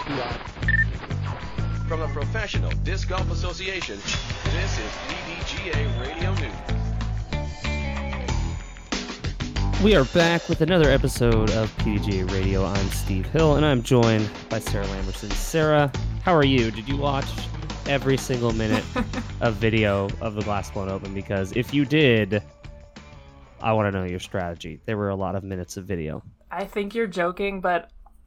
From the Professional Disc Golf Association, this is PDGA Radio News. We are back with another episode of PDGA Radio. I'm Steve Hill, and I'm joined by Sarah Lamberson. Sarah, how are you? Did you watch every single minute of video of the Glass Blown Open? Because if you did, I want to know your strategy. There were a lot of minutes of video. I think you're joking, but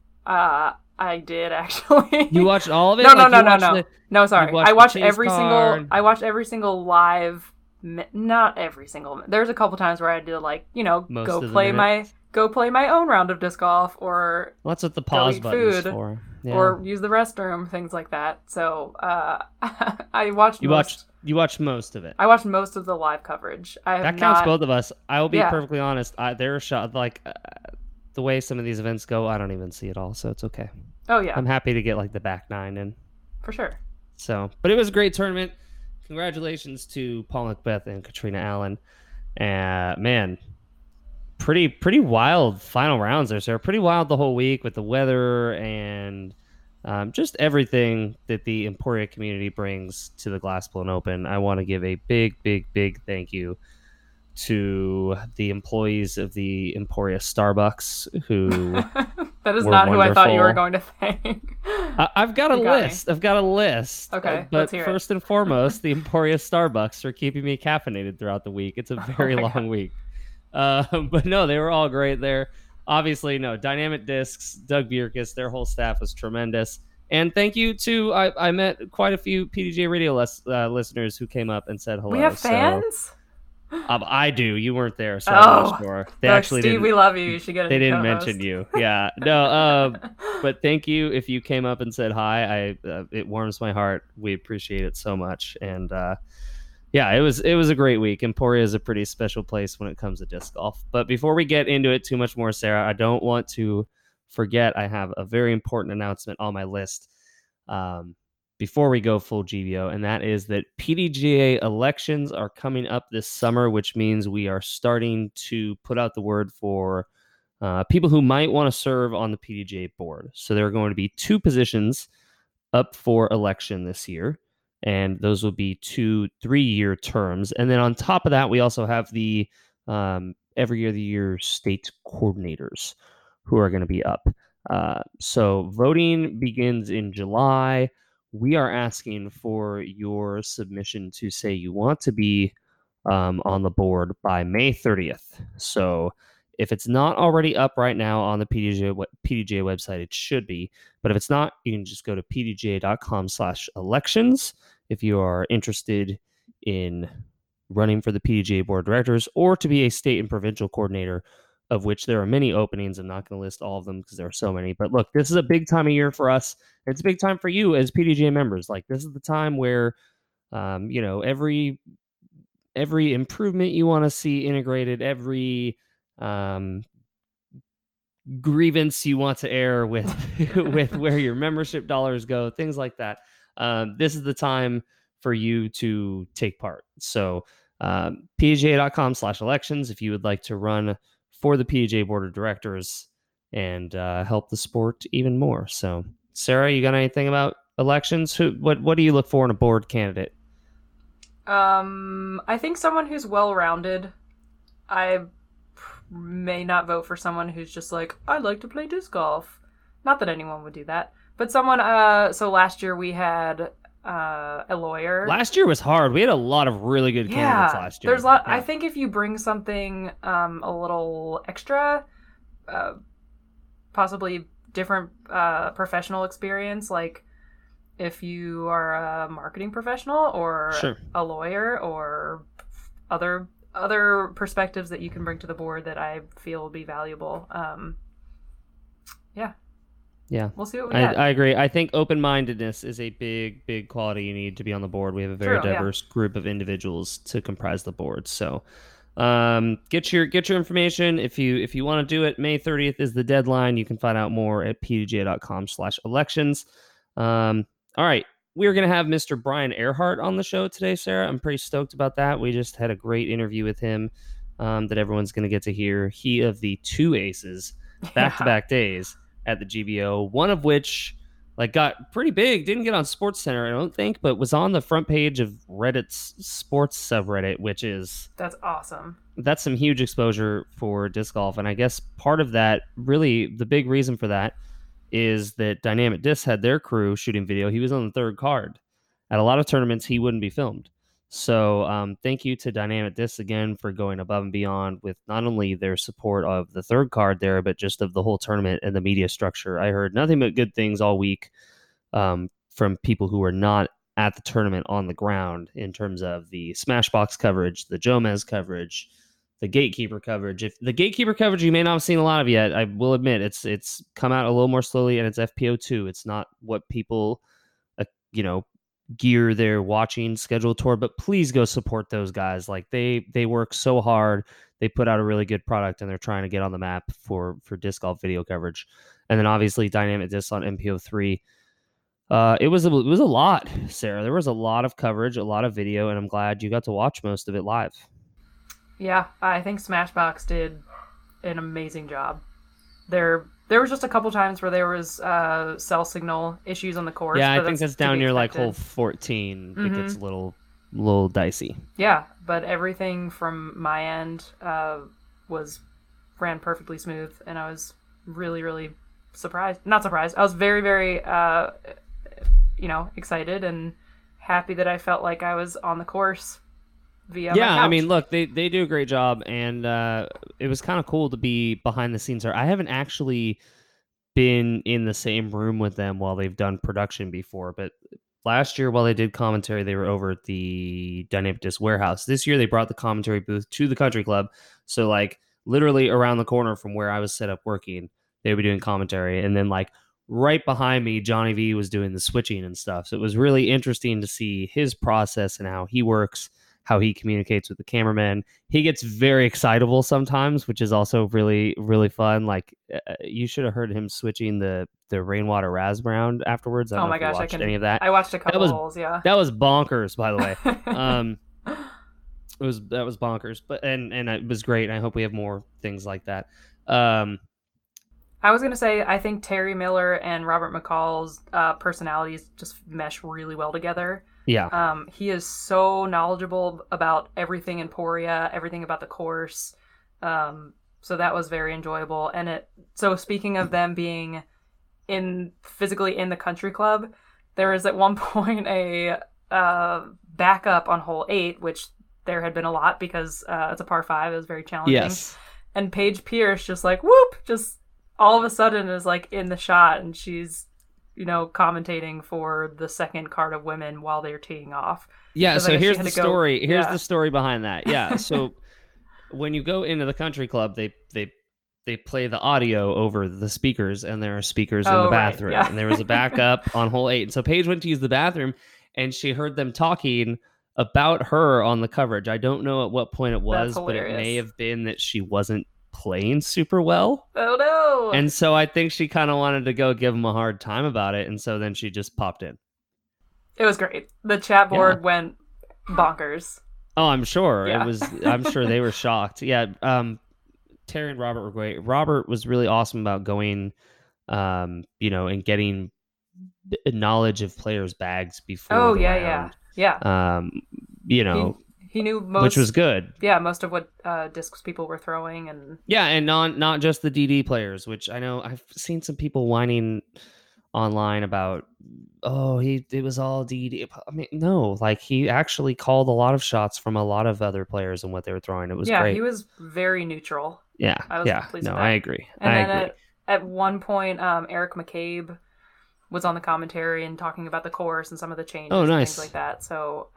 I did actually. You watched all of it? No, sorry. I watched every single live. Not every single. There's a couple times where I did go play my own round of disc golf, or that's what the pause button's for. Yeah. Or use the restroom, things like that. So I watched. You watched most of it. I watched most of the live coverage. That counts both of us. I will be perfectly honest. There are shots the way some of these events go, I don't even see it all, so it's okay. Oh yeah, I'm happy to get the back nine in. For sure. So, but it was a great tournament. Congratulations to Paul Macbeth and Katrina Allen. Man, pretty wild final rounds there, Sarah. Pretty wild the whole week with the weather and just everything that the Emporia community brings to the Glass Blown Open. I want to give a big thank you to the employees of the Emporia Starbucks who that is not who I thought you were going to thank. I've got a list. Okay, but first and foremost, the Emporia Starbucks for keeping me caffeinated throughout the week. It's a very long week. But no, they were all great there. Obviously, Dynamic Discs, Doug Bierkes, their whole staff was tremendous. And thank you to, I met quite a few PDGA Radio listeners who came up and said hello. We have fans? I do. You weren't there, so I'm not sure. They actually Steve, didn't. We love you. You should get a They didn't co-host. mention you. Yeah, no. But thank you if you came up and said hi. It warms my heart. We appreciate it so much. And yeah, it was a great week. Emporia is a pretty special place when it comes to disc golf. But before we get into it too much more, Sarah, I don't want to forget. I have a very important announcement on my list. Before we go full GBO, and that is that PDGA elections are coming up this summer, which means we are starting to put out the word for people who might want to serve on the PDGA board. So there are going to be 2 positions up for election this year, and those will be 2 3-year terms. And then on top of that, we also have the every other year state coordinators who are going to be up. So voting begins in July. We are asking for your submission to say you want to be on the board by May 30th. So if it's not already up right now on the PDGA website, it should be. But if it's not, you can just go to pdga.com/elections if you are interested in running for the PDGA board of directors or to be a state and provincial coordinator, of which there are many openings. I'm not going to list all of them because there are so many. But look, this is a big time of year for us. It's a big time for you as PDGA members. This is the time where, every improvement you want to see integrated, every grievance you want to air with with where your membership dollars go, things like that. This is the time for you to take part. So pdga.com/elections if you would like to run for the PDGA board of directors and help the sport even more. So, Sarah, you got anything about elections? What do you look for in a board candidate? I think someone who's well-rounded. I may not vote for someone who's just I'd like to play disc golf. Not that anyone would do that, but someone. So last year we had a lawyer. Last year was hard. We had a lot of really good candidates last year. There's a lot. Yeah. I think if you bring something a little extra, possibly different professional experience, like if you are a marketing professional or a lawyer or other perspectives that you can bring to the board that I feel will be valuable. Yeah, we'll see what we get. I agree. I think open-mindedness is a big quality you need to be on the board. We have a very diverse group of individuals to comprise the board. So get your information. If you want to do it, May 30th is the deadline. You can find out more at pdga.com/elections. All right. We're going to have Mr. Brian Earhart on the show today, Sarah. I'm pretty stoked about that. We just had a great interview with him that everyone's going to get to hear. He of the 2 aces back-to-back days at the GBO, one of which like got pretty big. Didn't get on Sports Center, I don't think, but was on the front page of Reddit's sports subreddit, which is that's awesome. That's some huge exposure for disc golf, and I guess part of that, really, the big reason for that is that Dynamic Disc had their crew shooting video. He was on the third card. At a lot of tournaments, he wouldn't be filmed. So thank you to Dynamic Disc again for going above and beyond with not only their support of the third card there, but just of the whole tournament and the media structure. I heard nothing but good things all week from people who were not at the tournament on the ground in terms of the Smashbox coverage, the Jomez coverage, the Gatekeeper coverage. If the Gatekeeper coverage you may not have seen a lot of yet, I will admit it's come out a little more slowly, and it's FPO2. It's not what people gear their watching schedule toward, but please go support those guys. Like they work so hard. They put out a really good product, and they're trying to get on the map for disc golf video coverage. And then obviously Dynamic Disc on MPO3. It was a lot, Sarah. There was a lot of coverage, a lot of video, and I'm glad you got to watch most of it live. Yeah, I think Smashbox did an amazing job. There was just a couple times where there was cell signal issues on the course. Yeah, I think that's down near like hole 14. It gets a little dicey. Yeah, but everything from my end ran perfectly smooth, and I was really, really surprised. Not surprised. I was very, very excited and happy that I felt like I was on the course via my couch. I mean, look, they do a great job, and it was kind of cool to be behind the scenes there. I haven't actually been in the same room with them while they've done production before, but last year while they did commentary, they were over at the Dynamic Disc warehouse. This year they brought the commentary booth to the country club, so like literally around the corner from where I was set up working, they were doing commentary, and then like right behind me, Johnny V was doing the switching and stuff. So it was really interesting to see his process and how he works, how he communicates with the cameraman. He gets very excitable sometimes, which is also really, really fun. Like you should have heard him switching the Rainwater Razz round afterwards. I don't know if you watched any of that. I watched a couple holes, yeah. That was bonkers, by the way. That was bonkers, but and it was great. I hope we have more things like that. I was gonna say, I think Terry Miller and Robert McCall's personalities just mesh really well together. Yeah. He is so knowledgeable about everything in Emporia, everything about the course. So that was very enjoyable. And so speaking of them being physically in the country club, there was at one point a backup on hole 8, which there had been a lot because it's a par 5. It was very challenging. Yes. And Paige Pierce just like, whoop, just all of a sudden is like in the shot, and she's commentating for the second card of women while they're teeing off. Yeah, so here's the story. Here's the story behind that. Yeah, so when you go into the country club, they play the audio over the speakers, and there are speakers in the bathroom. Right, yeah. And there was a backup on hole 8. And so Paige went to use the bathroom, and she heard them talking about her on the coverage. I don't know at what point it was, but it may have been that she wasn't playing super well. Oh no. And so I think she kind of wanted to go give him a hard time about it, and so then she just popped in. It was great. The chat board went bonkers. Oh, I'm sure. Yeah. I'm sure they were shocked. Yeah. Terry and Robert were great. Robert was really awesome about going and getting knowledge of players' bags before the round. Yeah. He knew most, which was good. Yeah, most of what discs people were throwing, and and not just the DD players, which I know I've seen some people whining online about. Oh, it was all DD. I mean, no, like he actually called a lot of shots from a lot of other players and what they were throwing. It was great. Yeah, he was very neutral. Yeah, I was pleased with that. I agree. And then at one point, Eric McCabe was on the commentary and talking about the course and some of the changes and things like that. So,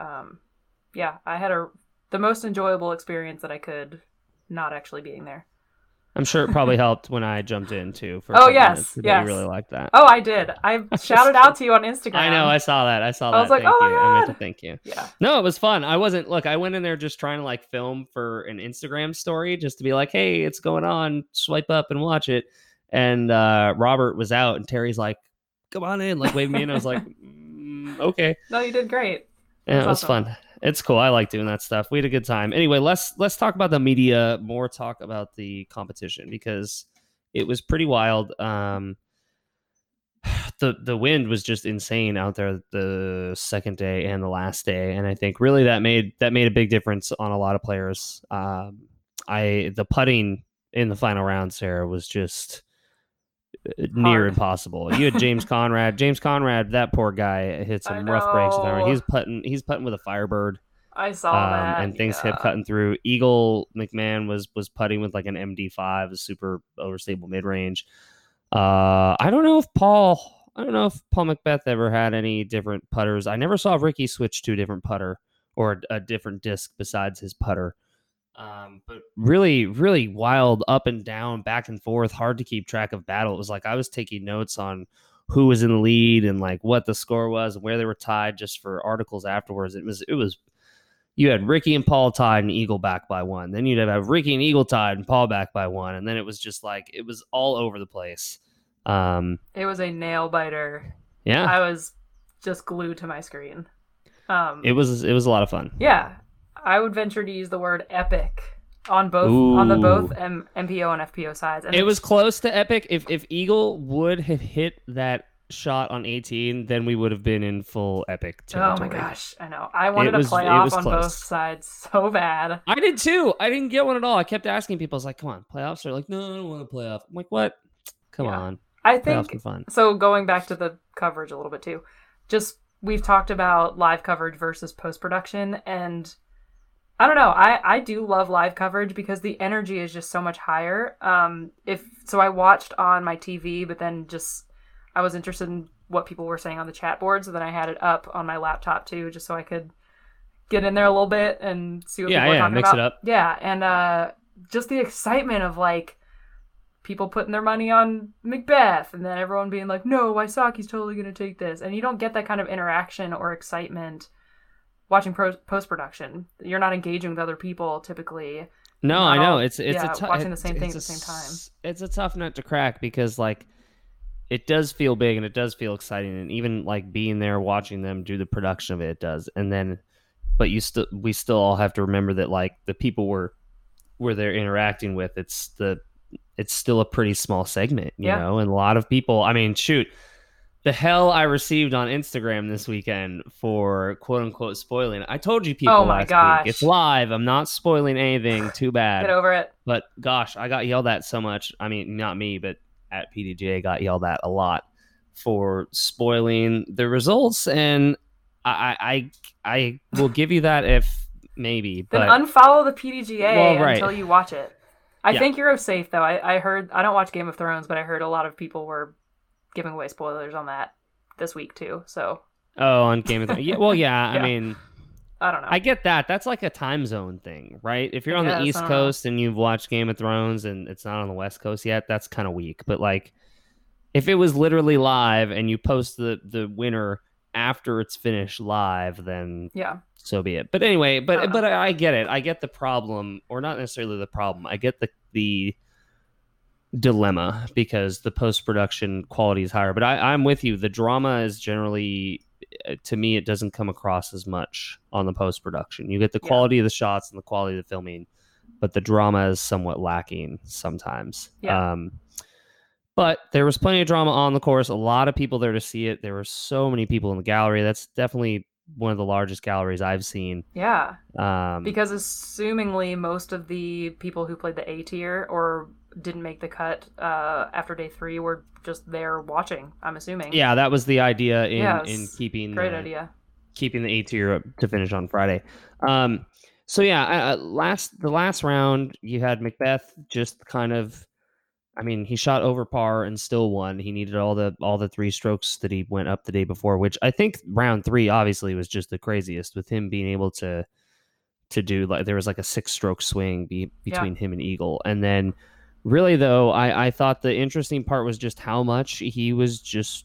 I had the most enjoyable experience that I could, not actually being there. I'm sure it probably helped when I jumped in too. Yes. You really liked that. Oh, I did. I shouted out to you on Instagram. I know. I saw that. I was like, thank you. my God. I meant to thank you. Yeah. No, it was fun. I went in there just trying to film for an Instagram story just to be like, hey, it's going on. Swipe up and watch it. And Robert was out, and Terry's like, come on in, waving me in. I was like, okay. No, you did great. Yeah, it was fun. It's cool. I like doing that stuff. We had a good time. Anyway, let's talk about the media, more talk about the competition, because it was pretty wild. the wind was just insane out there the second day and the last day, and I think really that made a big difference on a lot of players. The putting in the final round, Sarah, was just near impossible. You had James Conrad. James Conrad, that poor guy, hit some rough breaks. He's putting with a Firebird. I saw that, and things kept cutting through. Eagle McMahon was putting with like an MD5, a super overstable mid range. I don't know if Paul McBeth ever had any different putters. I never saw Ricky switch to a different putter or a different disc besides his putter. But really, really wild up and down, back and forth, hard to keep track of battle. It was like I was taking notes on who was in the lead and like what the score was and where they were tied just for articles afterwards. It was you had Ricky and Paul tied and Eagle back by one. Then you'd have Ricky and Eagle tied and Paul back by one. And then it was just like, it was all over the place. It was a nail biter. Yeah. I was just glued to my screen. It was a lot of fun. Yeah. I would venture to use the word epic on both MPO and FPO sides. And it was close to epic. If Eagle would have hit that shot on 18, then we would have been in full epic territory. Oh my gosh, I know. I wanted a playoff on both sides so bad. I did too. I didn't get one at all. I kept asking people, I was like, come on, playoffs? They're like, no, I don't want a playoff. I'm like, what? Come on. I think, so going back to the coverage a little bit too, just we've talked about live coverage versus post-production, and I don't know, I do love live coverage because the energy is just so much higher. So I watched on my TV, but then I was interested in what people were saying on the chat board, so then I had it up on my laptop too, just so I could get in there a little bit and see what people were talking mix about. It up. Yeah, and just the excitement of like people putting their money on McBeth, and then everyone being like, "No, Wysocki's totally going to take this," and you don't get that kind of interaction or excitement watching post production. You're not engaging with other people typically. No, I know it's watching the same thing at the same time. It's a tough nut to crack because like. It does feel big and it does feel exciting, and even like being there watching them do the production of it does. And then, but we still all have to remember that like the people we're they're interacting with, it's still a pretty small segment, you know. And a lot of people. I mean, shoot, the hell I received on Instagram this weekend for quote unquote spoiling. I told you people last week, it's live. I'm not spoiling anything. Too bad. Get over it. But gosh, I got yelled at so much. I mean, not me, but at PDGA got yelled at a lot for spoiling the results, and I will give you that if maybe. Then unfollow the PDGA until you watch it. I think you're safe though. I heard, I don't watch Game of Thrones, but I heard a lot of people were giving away spoilers on that this week too. So on Game of Thrones, yeah. I mean, I don't know. I get that. That's like a time zone thing, right? If you're on the East Coast and you've watched Game of Thrones and it's not on the West Coast yet, that's kind of weak. But like, if it was literally live and you post the winner after it's finished live, then so be it. But anyway, but I get it. I get the problem, or not necessarily the problem. I get the dilemma because the post-production quality is higher. But I'm with you. The drama is generally, to me, it doesn't come across as much on the post-production. You get the quality of the shots and the quality of the filming, but the drama is somewhat lacking sometimes. But there was plenty of drama on the course. A lot of people there to see it. There were so many people in the gallery. That's definitely one of the largest galleries I've seen. Yeah. Because assumingly most of the people who played the A tier or didn't make the cut after day 3 were just there watching, I'm assuming. Yeah, that was the idea in keeping keeping the A tier up to finish on Friday. So yeah, the last round you had McBeth just kind of, I mean, he shot over par and still won. He needed all the 3 strokes that he went up the day before, which I think round 3 obviously was just the craziest, with him being able to do, like, there was like a 6-stroke swing between him and Eagle. And then really though, I thought the interesting part was just how much he was just,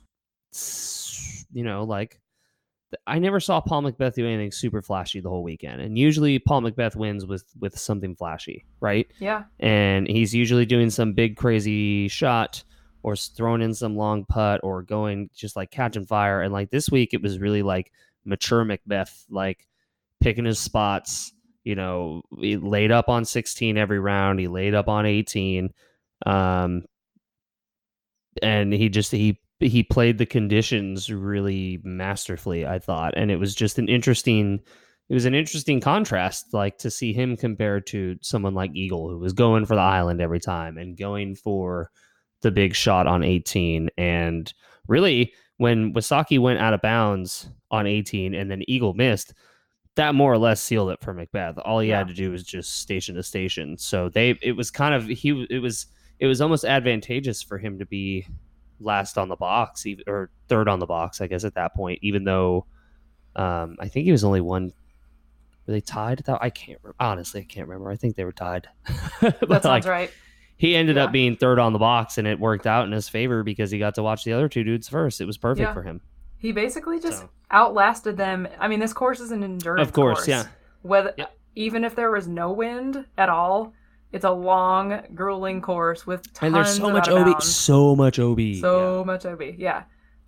like, I never saw Paul McBeth do anything super flashy the whole weekend. And usually Paul McBeth wins with something flashy, right? Yeah. And he's usually doing some big crazy shot or throwing in some long putt or going just like catching fire. And like this week, it was really like mature McBeth, like picking his spots. He laid up on 16 every round. He laid up on 18. And he he played the conditions really masterfully, I thought, and it was just an interesting contrast, like to see him compared to someone like Eagle, who was going for the island every time and going for the big shot on 18. And really, when Wysocki went out of bounds on 18 and then Eagle missed, that more or less sealed it for McBeth. All he had to do was just station to station. So it was almost advantageous for him to be last on the box, or third on the box, I guess, at that point, even though I think he was only one. Were they tied? I can't remember. Honestly, I can't remember. I think they were tied. That sounds right. He ended up being third on the box, and it worked out in his favor because he got to watch the other two dudes first. It was perfect for him. He basically just outlasted them. I mean, this course is an endurance course. Yeah. Even if there was no wind at all, it's a long, grueling course with tons and there's so of much out of OB, bounds. so much OB, much OB. Yeah.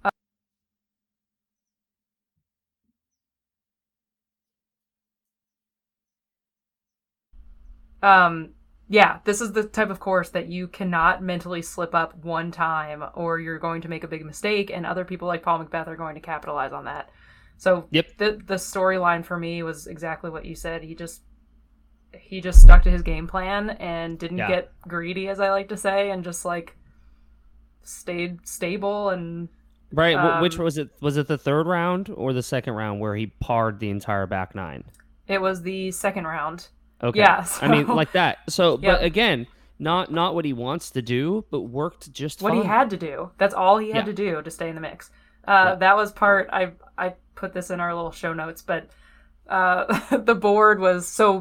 This is the type of course that you cannot mentally slip up one time or you're going to make a big mistake, and other people like Paul McBeth are going to capitalize on that. So the storyline for me was exactly what you said. He just stuck to his game plan and didn't get greedy, as I like to say, and just like stayed stable and right. Which was it? Was it the third round or the second round where he parred the entire back nine? It was the second round. Okay. Yeah, so, I mean, like that. So, but again, not what he wants to do, but worked just what fine. he had to do. That's all he had to do to stay in the mix. That was part. I put this in our little show notes, but the board was so.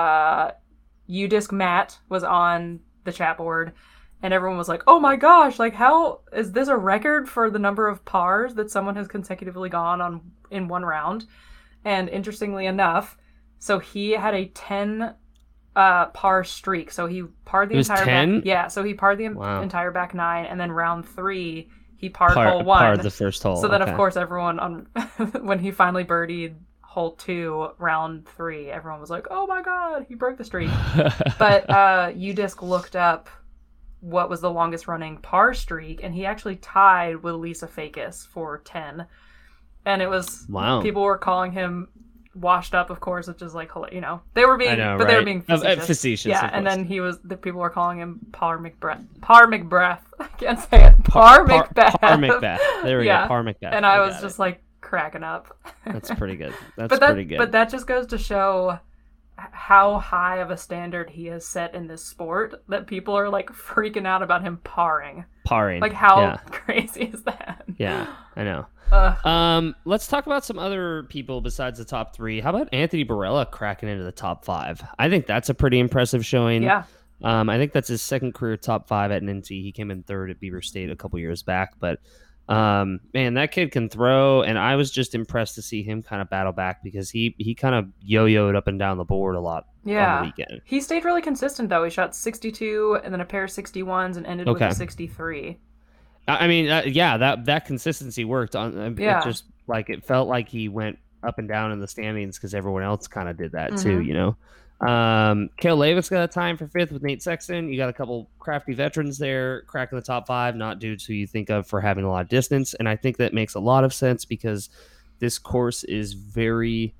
UDisc Matt was on the chat board, and everyone was like, "Oh my gosh! Like, how is this a record for the number of pars that someone has consecutively gone on in one round?" And interestingly enough. So he had a 10 par streak. So he parred the entire 10? back. Yeah, so he parred the entire back nine, and then round 3 he parred hole 1. Parred the first hole. So then of course everyone on when he finally birdied hole 2, round 3, everyone was like, "Oh my god, he broke the streak." But UDisc looked up what was the longest running par streak, and he actually tied with Lisa Fakis for 10. And it was people were calling him washed up, of course, which is like, you know, they were being, they were being facetious. Yeah, and then the people were calling him Par McBreath. I can't say it. Par McBeth. Par McBeth. There we go. Par McBeth. And I was just like cracking up. That's pretty good. Pretty good. But that just goes to show how high of a standard he has set in this sport that people are like freaking out about him parring. Like, how crazy is that? Yeah, I know. Let's talk about some other people besides the top 3. How about Anthony Barella cracking into the top 5? I think that's a pretty impressive showing. Yeah. I think that's his second career top 5 at Ninty. He came in third at Beaver State a couple years back, but man, that kid can throw, and I was just impressed to see him kind of battle back because he kind of yo-yoed up and down the board a lot on the weekend. He stayed really consistent though. He shot 62 and then a pair of 61s and ended with a 63. I mean, that consistency worked on. It just like it felt like he went up and down in the standings because everyone else kind of did that too, you know. Cale Leavitt's got a time for 5th with Nate Sexton. You got a couple crafty veterans there cracking the top 5, not dudes who you think of for having a lot of distance, and I think that makes a lot of sense because this course is very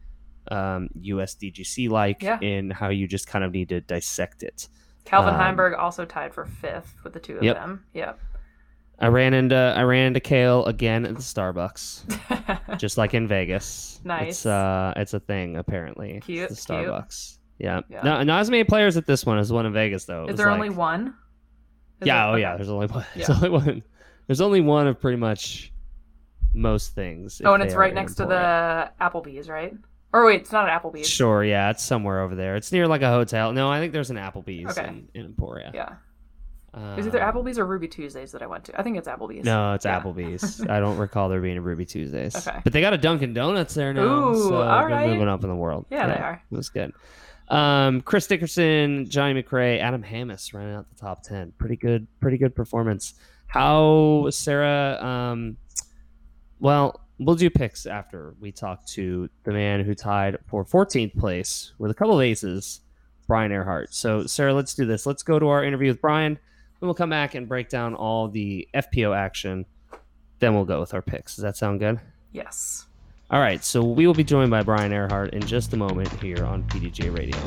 USDGC like in how you just kind of need to dissect it. Calvin Heimberg also tied for 5th with the two of them. Yep. I ran into Cale again at the Starbucks, just like in Vegas. Nice. It's a thing apparently. Cute. It's the Starbucks. Yeah. Not as many players at this one as the one in Vegas though. Is there only one? There's only one. There's only one. There's only one of pretty much most things. Oh, and it's right next to the Applebee's, right? Or wait, it's not an Applebee's. Sure, yeah, it's somewhere over there. It's near like a hotel. No, I think there's an Applebee's in Emporia. Yeah. Is it either Applebee's or Ruby Tuesdays that I went to? I think it's Applebee's. No, it's Applebee's. I don't recall there being a Ruby Tuesdays. Okay. But they got a Dunkin' Donuts there now. Ooh, so all they're right. moving up in the world. Yeah, they are. That's good. Chris Dickerson, Johnny McRae, Adam Hammis running out the top 10. Pretty good performance. How, Sarah, well, we'll do picks after we talk to the man who tied for 14th place with a couple of aces, Brian Earhart. So, Sarah, let's do this. Let's go to our interview with Brian. Then we'll come back and break down all the FPO action then we'll go with our picks. Does that sound good? Yes. All right, so we will be joined by Brian Earhart in just a moment here on PDGA Radio.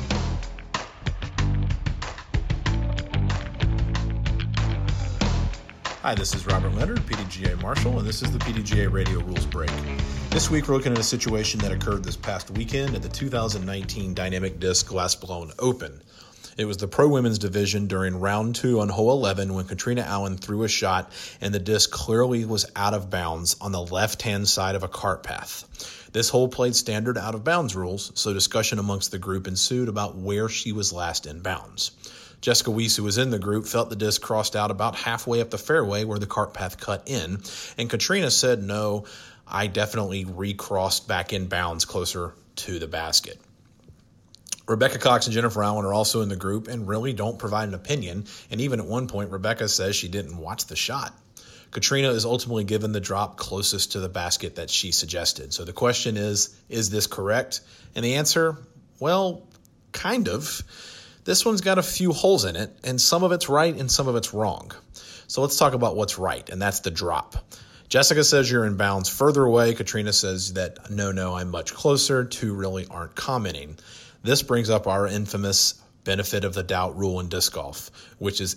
Hi, this is Robert Leonard, PDGA Marshal, and this is the PDGA Radio Rules Break. This week we're looking at a situation that occurred this past weekend at the 2019 Dynamic Disc Glass Blown Open. It was the Pro Women's Division during round 2 on hole 11 when Katrina Allen threw a shot and the disc clearly was out of bounds on the left-hand side of a cart path. This hole played standard out-of-bounds rules, so discussion amongst the group ensued about where she was last in bounds. Jessica Weiss, who was in the group, felt the disc crossed out about halfway up the fairway where the cart path cut in, and Katrina said, "No, I definitely recrossed back in bounds closer to the basket." Rebecca Cox and Jennifer Allen are also in the group and really don't provide an opinion, and even at one point, Rebecca says she didn't watch the shot. Katrina is ultimately given the drop closest to the basket that she suggested. So the question is this correct? And the answer, well, kind of. This one's got a few holes in it, and some of it's right and some of it's wrong. So let's talk about what's right, and that's the drop. Jessica says you're in bounds further away. Katrina says that, no, I'm much closer. Two really aren't commenting. This brings up our infamous benefit of the doubt rule in disc golf, which is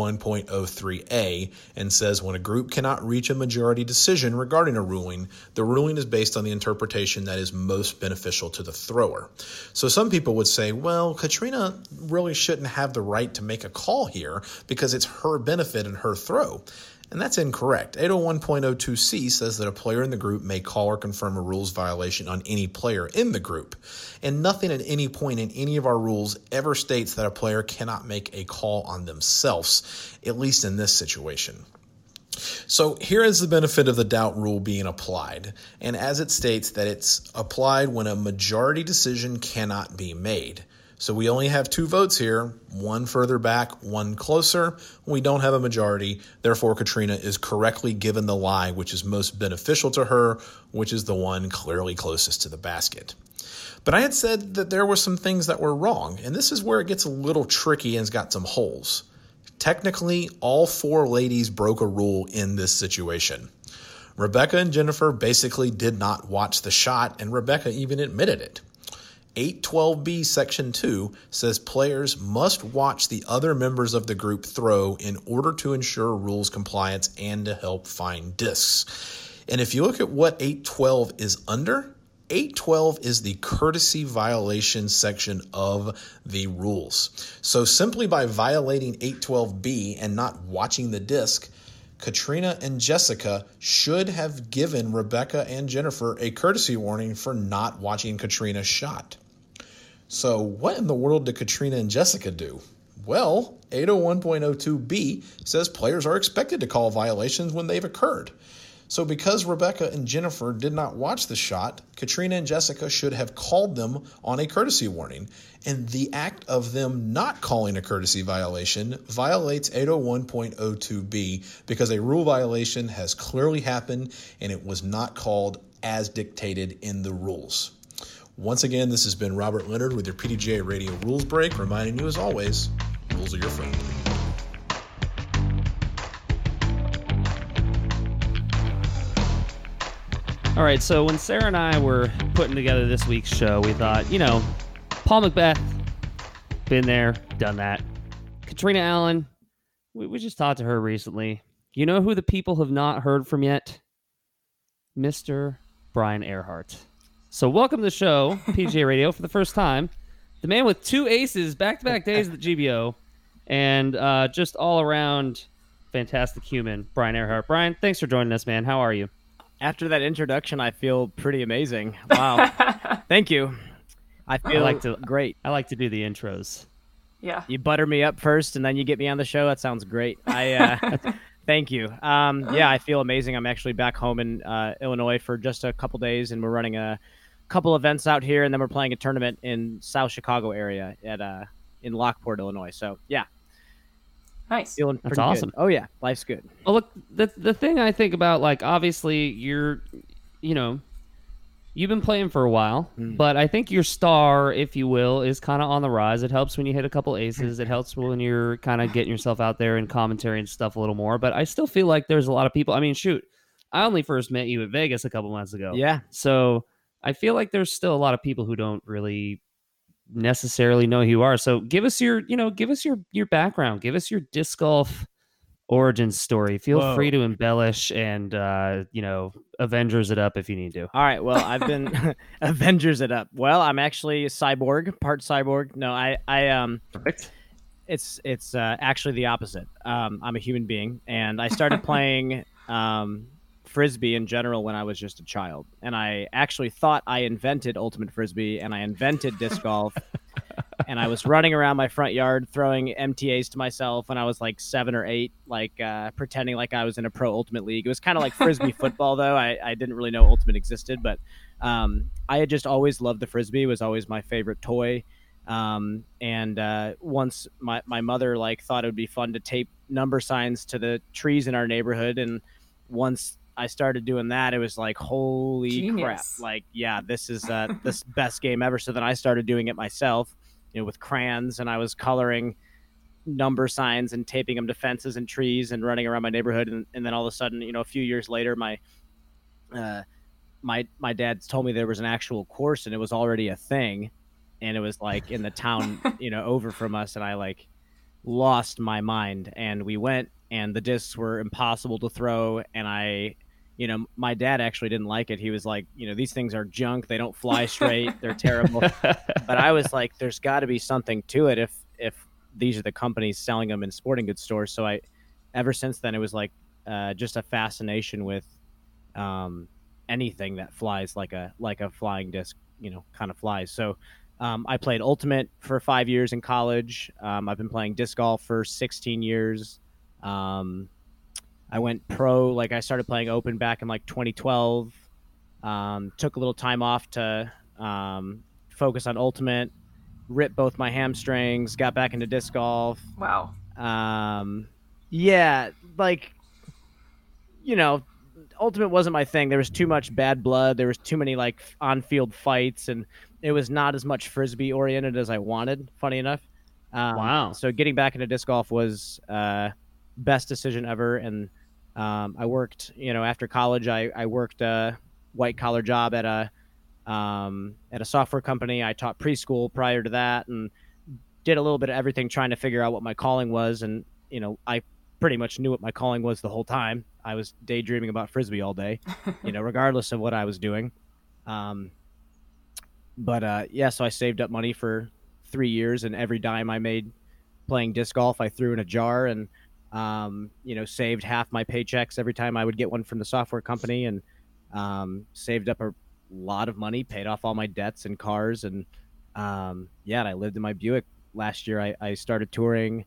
801.03a, and says when a group cannot reach a majority decision regarding a ruling, the ruling is based on the interpretation that is most beneficial to the thrower. So some people would say, well, Katrina really shouldn't have the right to make a call here because it's her benefit and her throw. And that's incorrect. 801.02c says that a player in the group may call or confirm a rules violation on any player in the group. And nothing at any point in any of our rules ever states that a player cannot make a call on themselves, at least in this situation. So here is the benefit of the doubt rule being applied. And as it states that it's applied when a majority decision cannot be made. So we only have 2 votes here, one further back, one closer. We don't have a majority. Therefore, Katrina is correctly given the lie, which is most beneficial to her, which is the one clearly closest to the basket. But I had said that there were some things that were wrong, and this is where it gets a little tricky and it's got some holes. Technically, all 4 ladies broke a rule in this situation. Rebecca and Jennifer basically did not watch the shot, and Rebecca even admitted it. 812B Section 2 says players must watch the other members of the group throw in order to ensure rules compliance and to help find discs. And if you look at what 812 is under, 812 is the courtesy violation section of the rules. So simply by violating 812B and not watching the disc, Katrina and Jessica should have given Rebecca and Jennifer a courtesy warning for not watching Katrina's shot. So what in the world did Katrina and Jessica do? Well, 801.02b says players are expected to call violations when they've occurred. So because Rebecca and Jennifer did not watch the shot, Katrina and Jessica should have called them on a courtesy warning. And the act of them not calling a courtesy violation violates 801.02b because a rule violation has clearly happened and it was not called as dictated in the rules. Once again, this has been Robert Leonard with your PDGA Radio Rules Break, reminding you as always, rules are your friend. All right, so when Sarah and I were putting together this week's show, we thought, Paul McBeth, been there, done that. Katrina Allen, we just talked to her recently. You know who the people have not heard from yet? Mr. Brian Earhart. So welcome to the show, PGA Radio, for the first time. The man with 2 aces, back-to-back days at the GBO, and just all-around fantastic human, Brian Earhart. Brian, thanks for joining us, man. How are you? After that introduction, I feel pretty amazing. Wow. Thank you. I feel great. I like to do the intros. Yeah. You butter me up first, and then you get me on the show. That sounds great. Thank you. I feel amazing. I'm actually back home in Illinois for just a couple days, and we're running a couple events out here, and then we're playing a tournament in South Chicago area in Lockport, Illinois. So, yeah. Nice. Feeling pretty That's awesome. Good. Oh, yeah. Life's good. Well, look, the thing I think about, obviously, you've been playing for a while, but I think your star, if you will, is kind of on the rise. It helps when you hit a couple aces. It helps when you're kind of getting yourself out there in commentary and stuff a little more. But I still feel like there's a lot of people. I mean, shoot, I only first met you at Vegas a couple months ago. Yeah. So I feel like there's still a lot of people who don't really necessarily know who you are. So give us your background. Give us your disc golf origin story. Feel free to embellish and Avengers it up if you need to. All right. Well, I've been Avengers it up. Well, I'm actually a cyborg, part cyborg. No, I Perfect. It's actually the opposite. I'm a human being, and I started playing Frisbee in general when I was just a child. And I actually thought I invented Ultimate Frisbee, and I invented disc golf. And I was running around my front yard throwing MTAs to myself when I was like 7 or 8, like pretending like I was in a pro Ultimate League. It was kind of like Frisbee football, though. I didn't really know Ultimate existed, but I had just always loved the Frisbee. It was always my favorite toy. Once my mother like thought it would be fun to tape number signs to the trees in our neighborhood, and once I started doing that, it was like, holy Genius. crap. Like, yeah, this is this best game ever. So then I started doing it myself, with crayons, and I was coloring number signs and taping them to fences and trees and running around my neighborhood. And then all of a sudden, a few years later, my dad told me there was an actual course, and it was already a thing. And it was like in the town, over from us. And I like lost my mind, and we went, and the discs were impossible to throw. And my dad actually didn't like it. He was like, these things are junk. They don't fly straight. They're terrible. But I was like, there's got to be something to it if these are the companies selling them in sporting goods stores. So ever since then, it was like just a fascination with anything that flies like a flying disc, kind of flies. So I played Ultimate for 5 years in college. I've been playing disc golf for 16 years. I went pro, like I started playing Open back in like 2012. Took a little time off to focus on Ultimate, ripped both my hamstrings, got back into disc golf. Wow. Yeah, like, Ultimate wasn't my thing. There was too much bad blood. There was too many like on-field fights, and it was not as much Frisbee oriented as I wanted, funny enough. Wow. So getting back into disc golf was best decision ever. And I worked, after college, I worked a white collar job at a software company. I taught preschool prior to that, and did a little bit of everything trying to figure out what my calling was. And, I pretty much knew what my calling was the whole time. I was daydreaming about Frisbee all day, regardless of what I was doing. So I saved up money for 3 years, and every dime I made playing disc golf, I threw in a jar, and, saved half my paychecks every time I would get one from the software company, and saved up a lot of money, paid off all my debts and cars. And and I lived in my Buick last year. I started touring.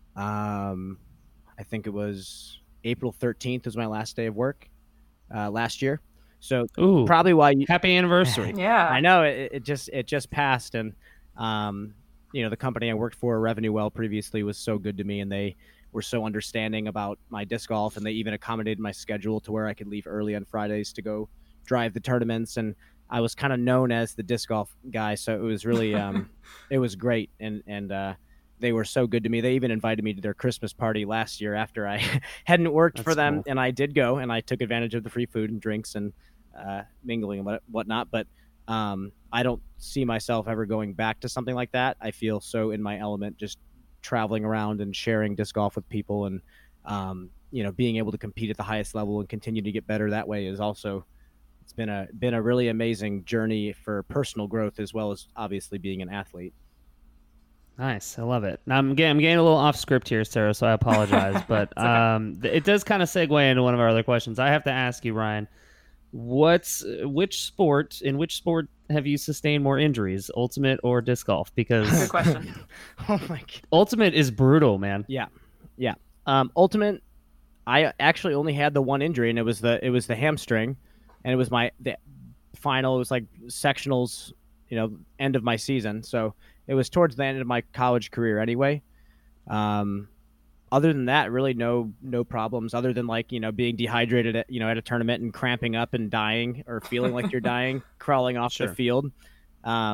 I think it was April 13th was my last day of work last year. So probably why happy anniversary. Yeah, I know it just passed. And the company I worked for, Revenue Well, previously was so good to me, and they were so understanding about my disc golf, and they even accommodated my schedule to where I could leave early on Fridays to go drive the tournaments. And I was kind of known as the disc golf guy, so it was really it was great. And they were so good to me. They even invited me to their Christmas party last year after I hadn't worked for them. Cool. And I did go, and I took advantage of the free food and drinks and mingling and whatnot. But I don't see myself ever going back to something like that. I feel so in my element just traveling around and sharing disc golf with people, and being able to compete at the highest level and continue to get better that way is also, it's been a really amazing journey for personal growth, as well as obviously being an athlete. Nice. I love it. Now, I'm getting a little off script here, Sarah, so I apologize. But okay. It does kind of segue into one of our other questions. I have to ask you, Ryan, in which sport have you sustained more injuries, Ultimate or disc golf? Because good question. Oh my God. Ultimate is brutal, man. Yeah. Ultimate, I actually only had the one injury, and it was the hamstring, and it was the final. It was like sectionals, end of my season. So it was towards the end of my college career anyway. Other than that, really no problems, other than like, being dehydrated at a tournament and cramping up and dying, or feeling like you're dying, crawling off the field.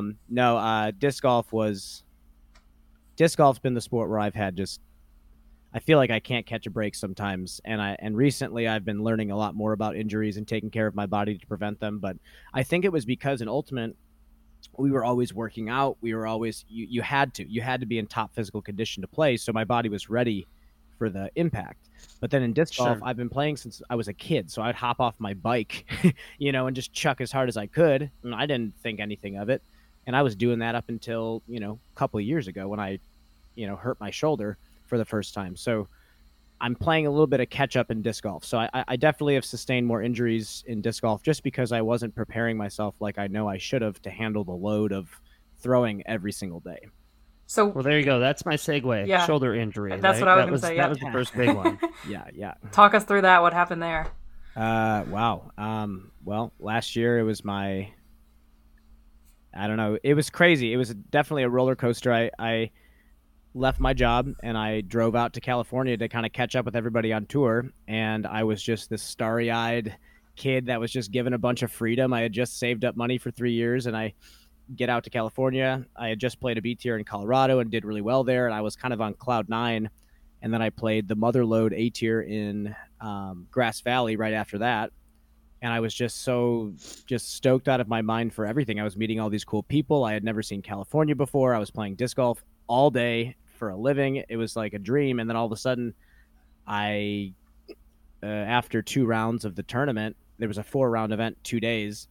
Disc golf's been the sport where I've had I feel like I can't catch a break sometimes. And recently I've been learning a lot more about injuries and taking care of my body to prevent them. But I think it was because in Ultimate, we were always working out. We were always, you had to be in top physical condition to play. So my body was ready for the impact. But then in disc golf, I've been playing since I was a kid. So I'd hop off my bike, and just chuck as hard as I could. And I didn't think anything of it. And I was doing that up until, a couple of years ago when I, hurt my shoulder for the first time. So I'm playing a little bit of catch up in disc golf. So I definitely have sustained more injuries in disc golf just because I wasn't preparing myself like I know I should have to handle the load of throwing every single day. So well, there you go. That's my segue. Yeah. Shoulder injury. That's what I was going to say. That was the first big one. Yeah. Talk us through that. What happened there? Wow. Well, last year it was I don't know. It was crazy. It was definitely a roller coaster. I left my job and I drove out to California to kind of catch up with everybody on tour. And I was just this starry-eyed kid that was just given a bunch of freedom. I had just saved up money for 3 years, and I get out to California. I had just played a B tier in Colorado and did really well there. And I was kind of on cloud 9. And then I played the Motherlode A tier in Grass Valley right after that. And I was just stoked out of my mind for everything. I was meeting all these cool people. I had never seen California before. I was playing disc golf all day for a living. It was like a dream. And then all of a sudden, after 2 rounds of the tournament, there was a 4-round event, 2 days.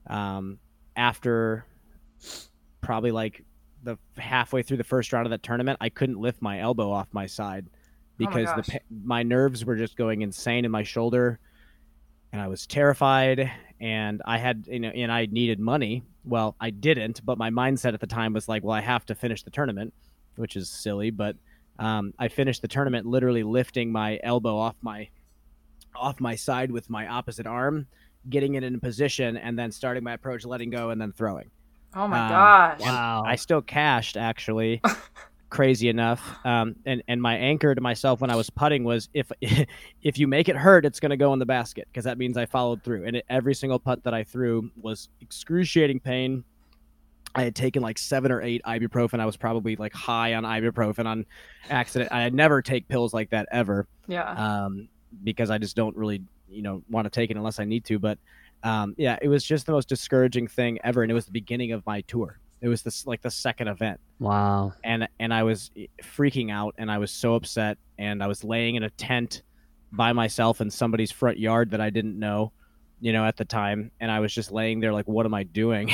After probably like the halfway through the first round of that tournament, I couldn't lift my elbow off my side because my nerves were just going insane in my shoulder. And I was terrified, and I had, and I needed money. Well, I didn't, but my mindset at the time was like, well, I have to finish the tournament, which is silly. But I finished the tournament literally lifting my elbow off my side with my opposite arm, getting it in a position, and then starting my approach, letting go, and then throwing. Oh my gosh! Wow! I still cashed, actually. Crazy enough. And my anchor to myself when I was putting was if you make it hurt, it's going to go in the basket, because that means I followed through. And every single putt that I threw was excruciating pain. I had taken like 7 or 8 ibuprofen. I was probably like high on ibuprofen on accident. I never take pills like that ever. Yeah. Because I just don't really, want to take it unless I need to. But it was just the most discouraging thing ever. And it was the beginning of my tour. It was the second event. Wow. And I was freaking out, and I was so upset, and I was laying in a tent by myself in somebody's front yard that I didn't know, at the time. And I was just laying there like, what am I doing?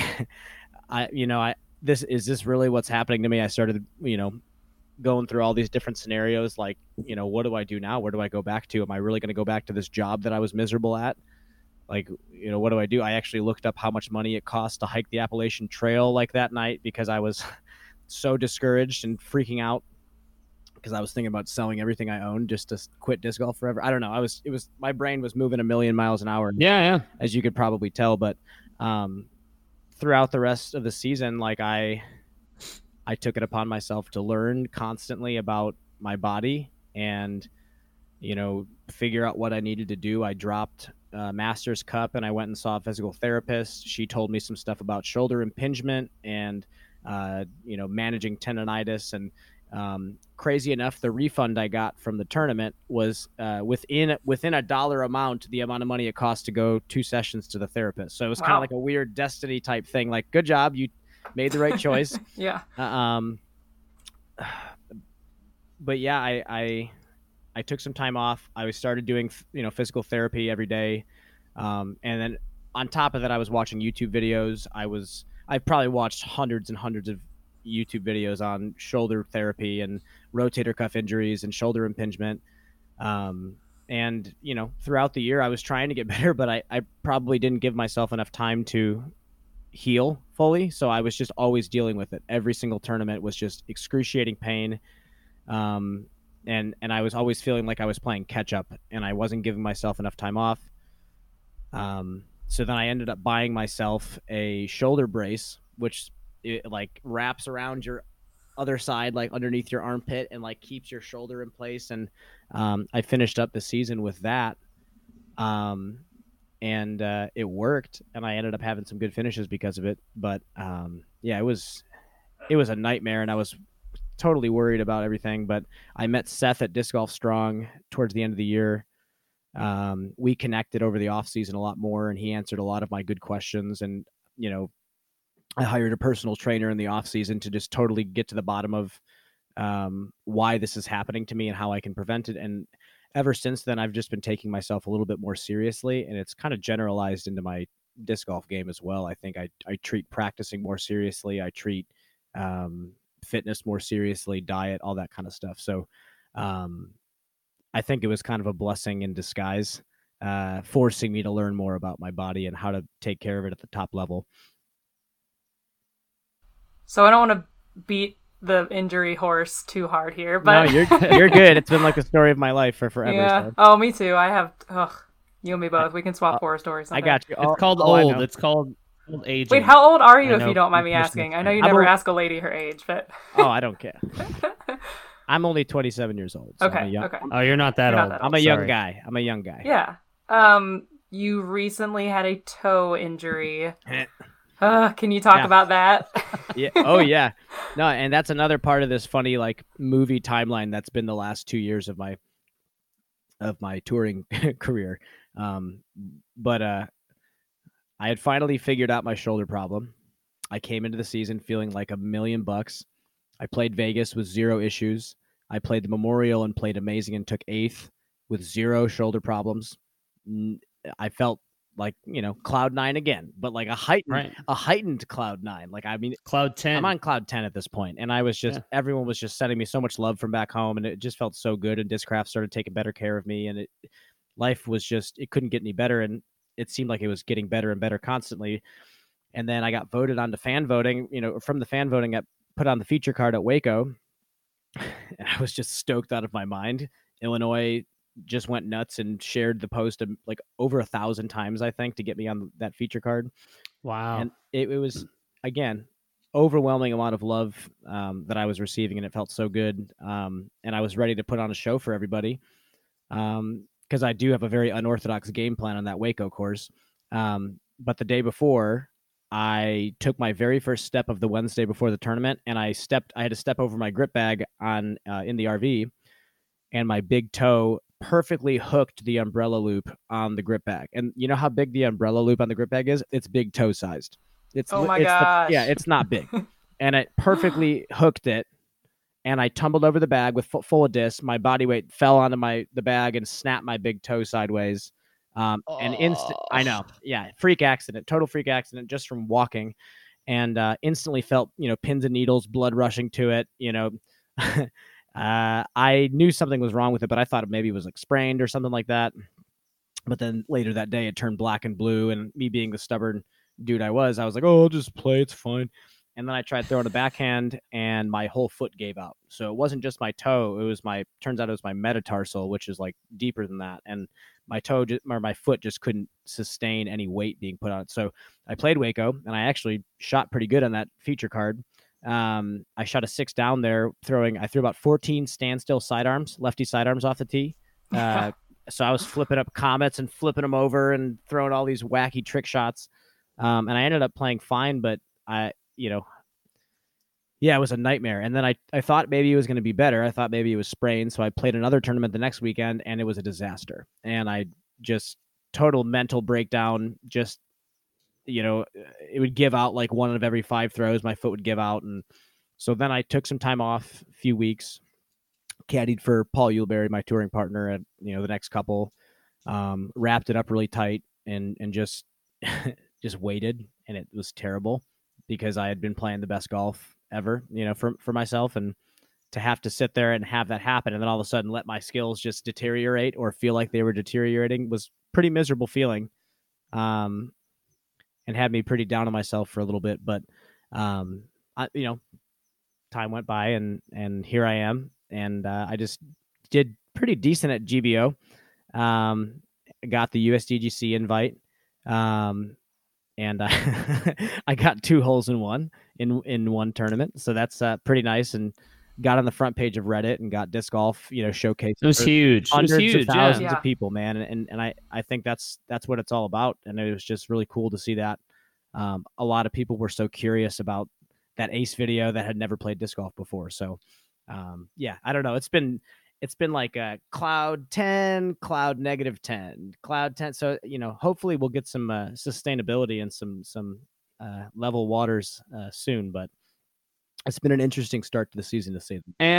Is this really what's happening to me? I started, going through all these different scenarios. Like, what do I do now? Where do I go back to? Am I really going to go back to this job that I was miserable at? Like, what do I do? I actually looked up how much money it cost to hike the Appalachian Trail like that night, because I was so discouraged and freaking out, because I was thinking about selling everything I owned just to quit disc golf forever. I don't know. My brain was moving a million miles an hour. Yeah. As you could probably tell. But throughout the rest of the season, like I took it upon myself to learn constantly about my body and, figure out what I needed to do. I dropped Masters Cup, and I went and saw a physical therapist. She told me some stuff about shoulder impingement and, managing tendonitis. And crazy enough, the refund I got from the tournament was within a dollar amount, the amount of money it cost to go 2 sessions to the therapist. So it was kind of like a weird destiny type thing. Like, good job, you made the right choice. Yeah. But yeah, I took some time off. I started doing, physical therapy every day. And then on top of that, I was watching YouTube videos. I've probably watched hundreds and hundreds of YouTube videos on shoulder therapy and rotator cuff injuries and shoulder impingement. And, throughout the year I was trying to get better, but I probably didn't give myself enough time to heal fully. So I was just always dealing with it. Every single tournament was just excruciating pain. And I was always feeling like I was playing catch up, and I wasn't giving myself enough time off. So then I ended up buying myself a shoulder brace, which it like wraps around your other side, like underneath your armpit, and like keeps your shoulder in place. And I finished up the season with that. And it worked, and I ended up having some good finishes because of it. But it was a nightmare, and I was totally worried about everything. But I met Seth at Disc Golf Strong towards the end of the year. We connected over the off season a lot more, and he answered a lot of my good questions. And, you know, I hired a personal trainer in the off season to just totally get to the bottom of why this is happening to me and how I can prevent it. And ever since then, I've just been taking myself a little bit more seriously, and it's kind of generalized into my disc golf game as well. I think I treat practicing more seriously. I treat fitness more seriously, diet, all that kind of stuff. So I think it was kind of a blessing in disguise, forcing me to learn more about my body and how to take care of it at the top level. So I don't want to beat the injury horse too hard here, but no, you're good. It's been like the story of my life for forever. Yeah. So. Oh, me too. I have. You and me both. We can swap horror stories. I got you. It's called old. It's called aging. Wait, how old are you, if you don't mind me asking? I know you never ask a lady her age, but. Oh, I don't care. I'm only 27 years old. So okay. Okay. Oh, you're not that old. I'm a young guy. Yeah. You recently had a toe injury. Can you talk about that? Yeah. Oh, yeah. No, and that's another part of this funny like movie timeline that's been the last 2 years of my touring career. But I had finally figured out my shoulder problem. I came into the season feeling like $1 million. I played Vegas with 0 issues. I played the Memorial and played amazing and took 8th with 0 shoulder problems. I felt like, you know, cloud 9 again, but like a heightened cloud 9. Like, I mean, cloud 10. I'm on cloud 10 at this point. And I was just, everyone was just sending me so much love from back home, and it just felt so good. And Discraft started taking better care of me, and life was just, it couldn't get any better. And it seemed like it was getting better and better constantly. And then I got voted onto fan voting, you know, from the fan voting, I put on the feature card at Waco, and I was just stoked out of my mind. Illinois just went nuts and shared the post like over 1,000 times, I think, to get me on that feature card. Wow. And it was, again, overwhelming amount of love that I was receiving, and it felt so good. And I was ready to put on a show for everybody, because I do have a very unorthodox game plan on that Waco course. But the day before, I took my very first step of the Wednesday before the tournament, and I had to step over my grip bag in the RV, and my big toe perfectly hooked the umbrella loop on the grip bag. And you know how big the umbrella loop on the grip bag is? It's big toe sized. Oh my gosh. It's not big. And it perfectly hooked it. And I tumbled over the bag with full of discs. My body weight fell onto the bag and snapped my big toe sideways. I know. Yeah. Total freak accident just from walking, and instantly felt, you know, pins and needles, blood rushing to it, you know. I knew something was wrong with it, but I thought maybe it was like sprained or something like that. But then later that day, it turned black and blue, and me being the stubborn dude I was like, oh, I'll just play. It's fine. And then I tried throwing a backhand, and my whole foot gave out. So it wasn't just my toe. Turns out it was my metatarsal, which is like deeper than that. And my my foot just couldn't sustain any weight being put on it. So I played Waco, and I actually shot pretty good on that feature card. I shot a 6 down there I threw about 14 standstill sidearms, lefty sidearms off the tee. So I was flipping up comets and flipping them over and throwing all these wacky trick shots. And I ended up playing fine, but it was a nightmare. And then I thought maybe it was going to be better. I thought maybe it was sprained. So I played another tournament the next weekend, and it was a disaster. And I just total mental breakdown, just, you know, it would give out like 1 of every 5 throws. My foot would give out. And so then I took some time off, a few weeks, caddied for Paul Uleberry, my touring partner, at, you know, the next couple, wrapped it up really tight, and just, just waited. And it was terrible because I had been playing the best golf ever, you know, for myself, and to have to sit there and have that happen. And then all of a sudden let my skills just deteriorate or feel like they were deteriorating was pretty miserable feeling. And had me pretty down on myself for a little bit, but time went by, and here I am, and I just did pretty decent at GBO. Got the USDGC invite, and I got 2 holes in one in one tournament, so that's pretty nice. And got on the front page of Reddit and got disc golf, you know, showcased. It was huge. Hundreds of thousands of people, man. And I think that's what it's all about. And it was just really cool to see that. A lot of people were so curious about that Ace video that had never played disc golf before. So Yeah, I don't know. It's been like a cloud 10, cloud -10, cloud 10. So, hopefully we'll get some sustainability and some level waters soon. But it's been an interesting start to the season, to say.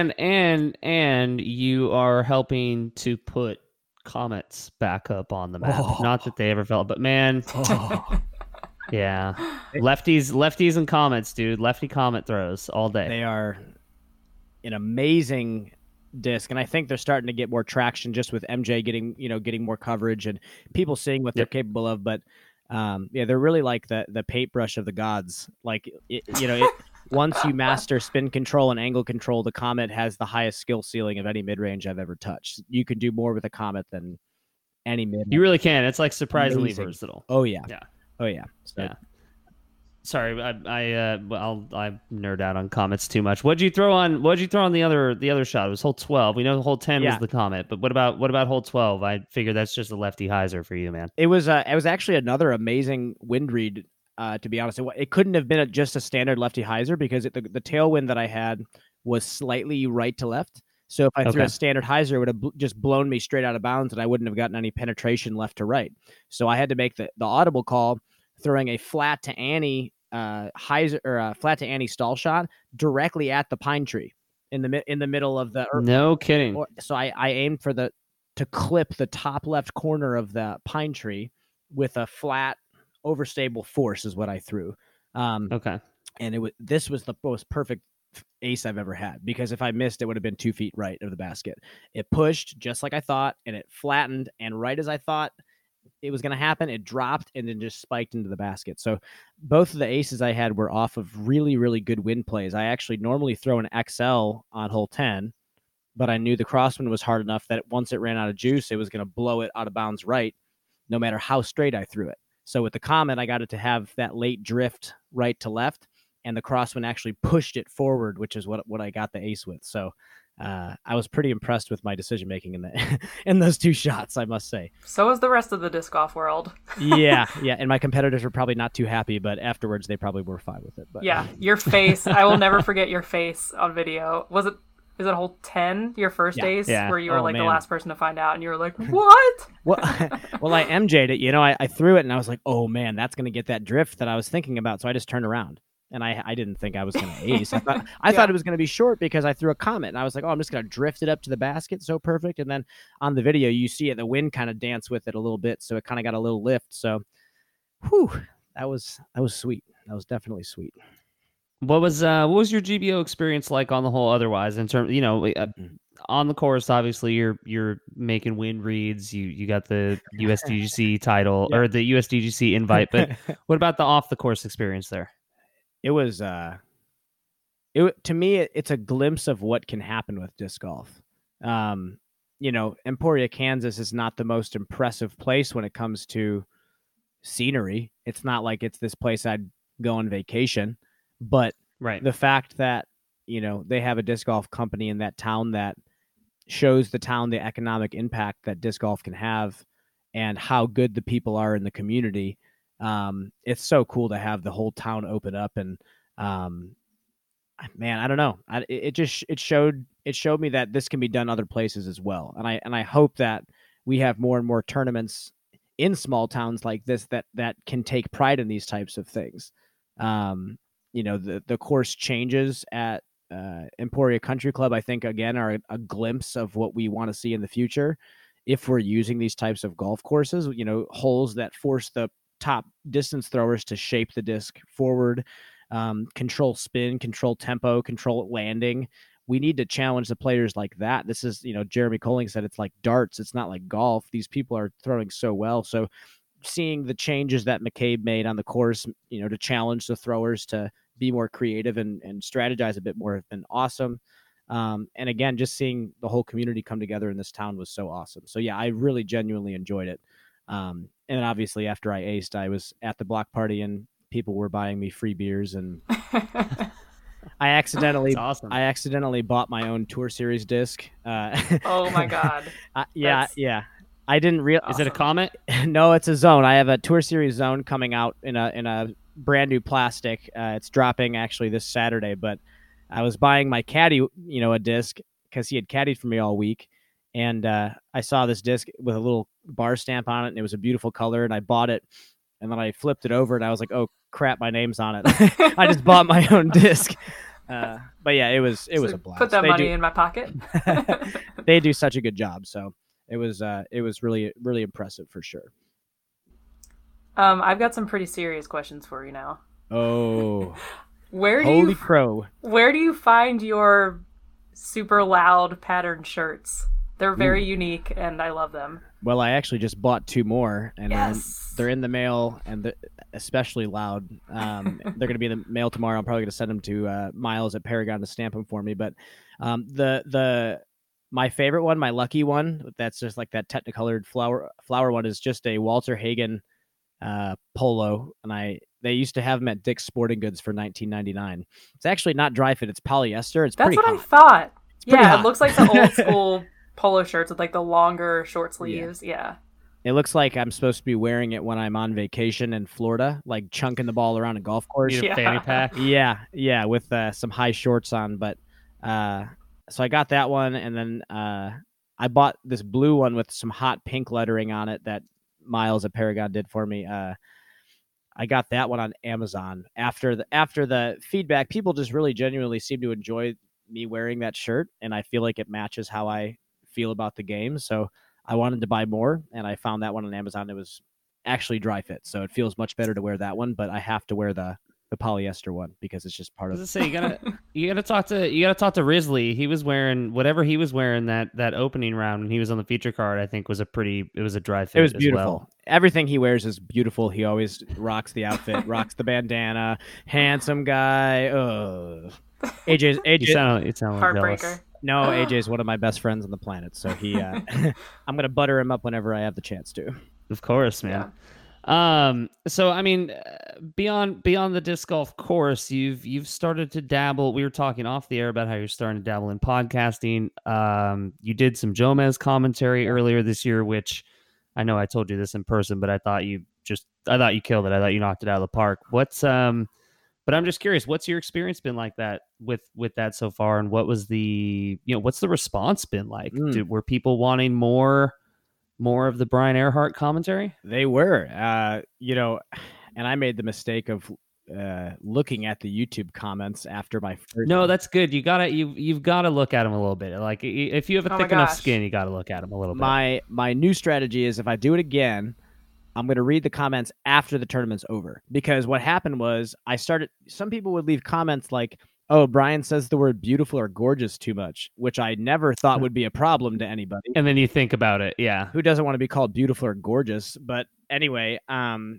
And you are helping to put comets back up on the map. Not that they ever fell, but man, yeah, lefties and comets, dude. Lefty comet throws all day. They are an amazing disc, and I think they're starting to get more traction just with MJ getting more coverage and people seeing what they're capable of. But they're really like the paintbrush of the gods. Like once you master spin control and angle control, the Comet has the highest skill ceiling of any mid-range I've ever touched. You can do more with a Comet than any mid. You really can. It's like surprisingly versatile. Oh yeah. Yeah. Oh yeah. So, yeah. Sorry, I nerd out on comets too much. What'd you throw on the other shot? It was hole 12. We know hole 10 was the comet, but what about hole 12? I figured that's just a lefty hyzer for you, man. It was actually another amazing wind read. To be honest, it couldn't have been just a standard lefty hyzer because the tailwind that I had was slightly right to left. So if I threw a standard hyzer, it would have just blown me straight out of bounds, and I wouldn't have gotten any penetration left to right. So I had to make the audible call, throwing a flat to Annie hyzer or a flat to Annie stall shot directly at the pine tree in the middle of the. No kidding. So I aimed to clip the top left corner of the pine tree with a flat overstable force is what I threw. And this was the most perfect ace I've ever had, because if I missed, it would have been 2 feet right of the basket. It pushed just like I thought, and it flattened, and right as I thought it was going to happen, it dropped and then just spiked into the basket. So both of the aces I had were off of really, really good wind plays. I actually normally throw an XL on hole 10, but I knew the crosswind was hard enough that once it ran out of juice, it was going to blow it out of bounds right, no matter how straight I threw it. So with the Comet, I got it to have that late drift right to left, and the crosswind actually pushed it forward, which is what I got the ace with. So I was pretty impressed with my decision making in those two shots, I must say. So was the rest of the disc golf world. yeah, and my competitors were probably not too happy, but afterwards they probably were fine with it. But yeah, your face, I will never forget your face on video. Is it hole 10, your first ace, where you were the last person to find out, and you were like, what? Well, I MJ'd it. I threw it, and I was like, oh, man, that's going to get that drift that I was thinking about. So I just turned around, and I didn't think I was going to ace. I thought it was going to be short because I threw a Comet, and I was like, oh, I'm just going to drift it up to the basket. So perfect. And then on the video, you see it, the wind kind of danced with it a little bit, so it kind of got a little lift. So, that was sweet. That was definitely sweet. What was your GBO experience like on the whole? Otherwise, in terms, on the course, obviously you're making wind reads. You got the USDGC title or the USDGC invite, but what about the off the course experience there? It was to me, it's a glimpse of what can happen with disc golf. Emporia, Kansas is not the most impressive place when it comes to scenery. It's not like it's this place I'd go on vacation. But the fact that, they have a disc golf company in that town that shows the town the economic impact that disc golf can have and how good the people are in the community, it's so cool to have the whole town open up. And, man, I don't know. It showed me that this can be done other places as well. And I hope that we have more and more tournaments in small towns like this that can take pride in these types of things. The course changes at Emporia Country Club, I think, again, are a glimpse of what we want to see in the future. If we're using these types of golf courses, holes that force the top distance throwers to shape the disc forward, control spin, control tempo, control landing. We need to challenge the players like that. This is, Jeremy Colling said it's like darts. It's not like golf. These people are throwing so well. So seeing the changes that McCabe made on the course, to challenge the throwers to be more creative and strategize a bit more have been awesome. And again, just seeing the whole community come together in this town was so awesome. So yeah, I really genuinely enjoyed it. And then obviously after I aced, I was at the block party and people were buying me free beers, and I accidentally bought my own Tour Series disc. Oh my God. Yeah. I didn't realize. Is it a Comet? No, it's a Zone. I have a Tour Series Zone coming out in a brand new plastic. It's dropping actually this Saturday, but I was buying my caddy, a disc because he had caddied for me all week. And I saw this disc with a little bar stamp on it, and it was a beautiful color, and I bought it. And then I flipped it over, and I was like, "Oh crap, my name's on it." I just bought my own disc. But yeah, it was a blast. Put that money in my pocket. They do such a good job, so it was really, really impressive for sure. I've got some pretty serious questions for you now. Oh, Holy crow! Where do you find your super loud patterned shirts? They're very unique, and I love them. Well, I actually just bought 2 more, and yes. they're in the mail, and they're especially loud. They're going to be in the mail tomorrow. I'm probably going to send them to Miles at Paragon to stamp them for me. But my favorite one, my lucky one, that's just like that Technicolored flower one, is just a Walter Hagen polo, and they used to have them at Dick's Sporting Goods for $19.99. It's actually not dry fit; it's polyester. That's what hot. I thought. Yeah, it looks like the old school polo shirts with like the longer short sleeves. Yeah. It looks like I'm supposed to be wearing it when I'm on vacation in Florida, like chunking the ball around a golf course. Need a fanny pack. Yeah, with some high shorts on. But so I got that one, and then I bought this blue one with some hot pink lettering on it that Miles at Paragon did for me. I got that one on Amazon. After the feedback, people just really genuinely seem to enjoy me wearing that shirt, and I feel like it matches how I feel about the game. So I wanted to buy more, and I found that one on Amazon. It was actually dry fit, so it feels much better to wear that one, but I have to wear the polyester one because it's just part of it. You gotta talk to Risley. He was wearing whatever he was wearing that opening round when he was on the feature card. I think it was a dry fit. It was beautiful. As well. Everything he wears is beautiful. He always rocks the outfit, rocks the bandana, handsome guy. AJ you sound heartbreaker. Jealous. No, AJ is one of my best friends on the planet, so he I'm gonna butter him up whenever I have the chance to. Of course, man. Yeah. So I mean, beyond the disc golf course, you've started to dabble. We were talking off the air about how you're starting to dabble in podcasting. You did some Jomez commentary earlier this year, which I know I told you this in person, but I thought you killed it. I thought you knocked it out of the park. But I'm just curious, what's your experience been like that with that so far, and what was what's the response been like? Were people wanting more of the Brian Earhart commentary? They were, and I made the mistake of looking at the YouTube comments after my first. No, that's good. You've got to look at them a little bit. Like if you have a thick enough skin, you got to look at them a little bit. My new strategy is if I do it again, I'm going to read the comments after the tournament's over, because what happened was some people would leave comments like, "Oh, Brian says the word beautiful or gorgeous too much," which I never thought would be a problem to anybody. And then you think about it. Yeah. Who doesn't want to be called beautiful or gorgeous? But anyway, I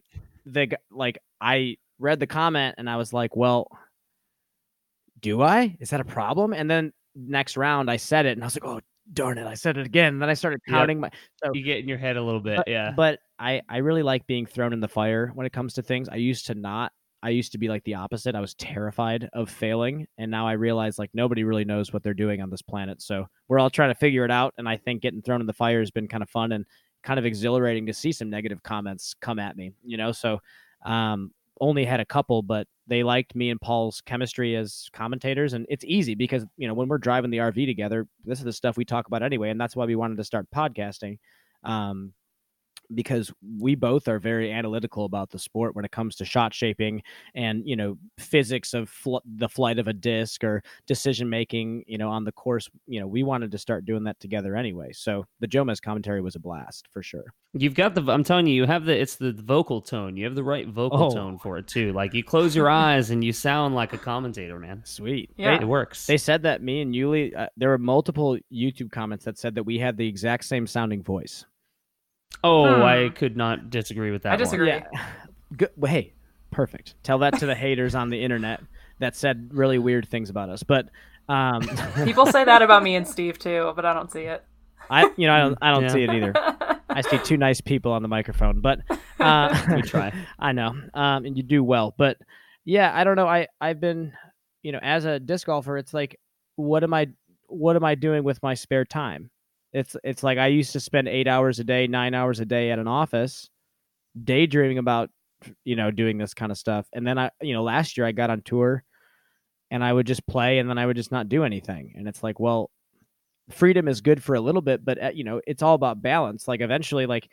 read the comment and I was like, well, do I? Is that a problem? And then next round I said it and I was like, oh, darn it, I said it again. And then I started counting so you get in your head a little bit. But I really like being thrown in the fire when it comes to things. I used to be like the opposite. I was terrified of failing. And now I realize like nobody really knows what they're doing on this planet. So we're all trying to figure it out. And I think getting thrown in the fire has been kind of fun and kind of exhilarating to see some negative comments come at me, So only had a couple, but they liked me and Paul's chemistry as commentators. And it's easy because, when we're driving the RV together, this is the stuff we talk about anyway. And that's why we wanted to start podcasting. Because we both are very analytical about the sport when it comes to shot shaping and, physics of the flight of a disc or decision making, on the course. We wanted to start doing that together anyway. So the Jomez commentary was a blast for sure. You've got I'm telling you, it's the vocal tone. You have the right vocal tone for it too. Like you close your eyes and you sound like a commentator, man. Sweet. Yeah. It works. They said that me and Yuli, there were multiple YouTube comments that said that we had the exact same sounding voice. Oh, I could not disagree with that. I disagree. Yeah. Good. Well, hey, perfect. Tell that to the haters on the internet that said really weird things about us. But people say that about me and Steve too, but I don't see it. I don't see it either. I see two nice people on the microphone, but we try. I know, and you do well. But yeah, I don't know. I've been, as a disc golfer, it's like, what am I doing with my spare time? It's like I used to spend 8 hours a day, 9 hours a day at an office, daydreaming about, doing this kind of stuff. And then last year I got on tour and I would just play, and then I would just not do anything. And it's like, well, freedom is good for a little bit, but it's all about balance. Like eventually, like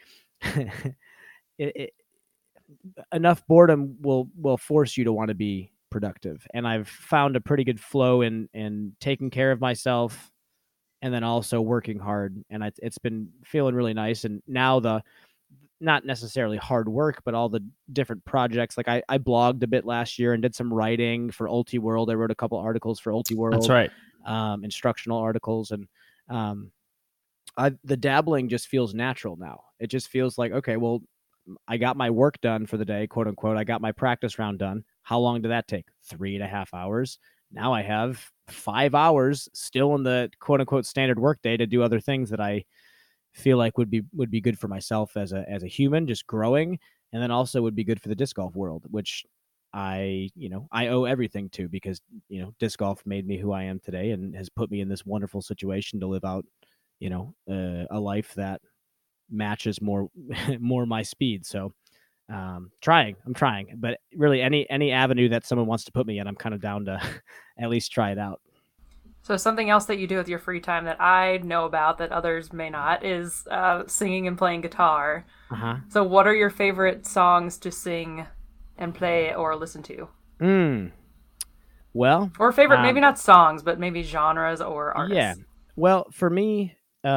enough boredom will force you to want to be productive. And I've found a pretty good flow in taking care of myself and then also working hard. And it's been feeling really nice. And now not necessarily hard work, but all the different projects. Like I blogged a bit last year and did some writing for Ultiworld. I wrote a couple articles for Ultiworld. That's right. Instructional articles. And the dabbling just feels natural now. It just feels like, okay, well, I got my work done for the day, quote unquote. I got my practice round done. How long did that take? 3.5 hours. Now I have 5 hours still in the quote unquote standard work day to do other things that I feel like would be good for myself as a human, just growing, and then also would be good for the disc golf world, which I owe everything to, because disc golf made me who I am today and has put me in this wonderful situation to live out a life that matches more my speed. So I'm trying, but really any avenue that someone wants to put me in, I'm kind of down to at least try it out. So something else that you do with your free time that I know about that others may not is singing and playing guitar. So what are your favorite songs to sing and play or listen to? Well, or favorite, maybe not songs, but maybe genres or artists. Yeah. Well, for me,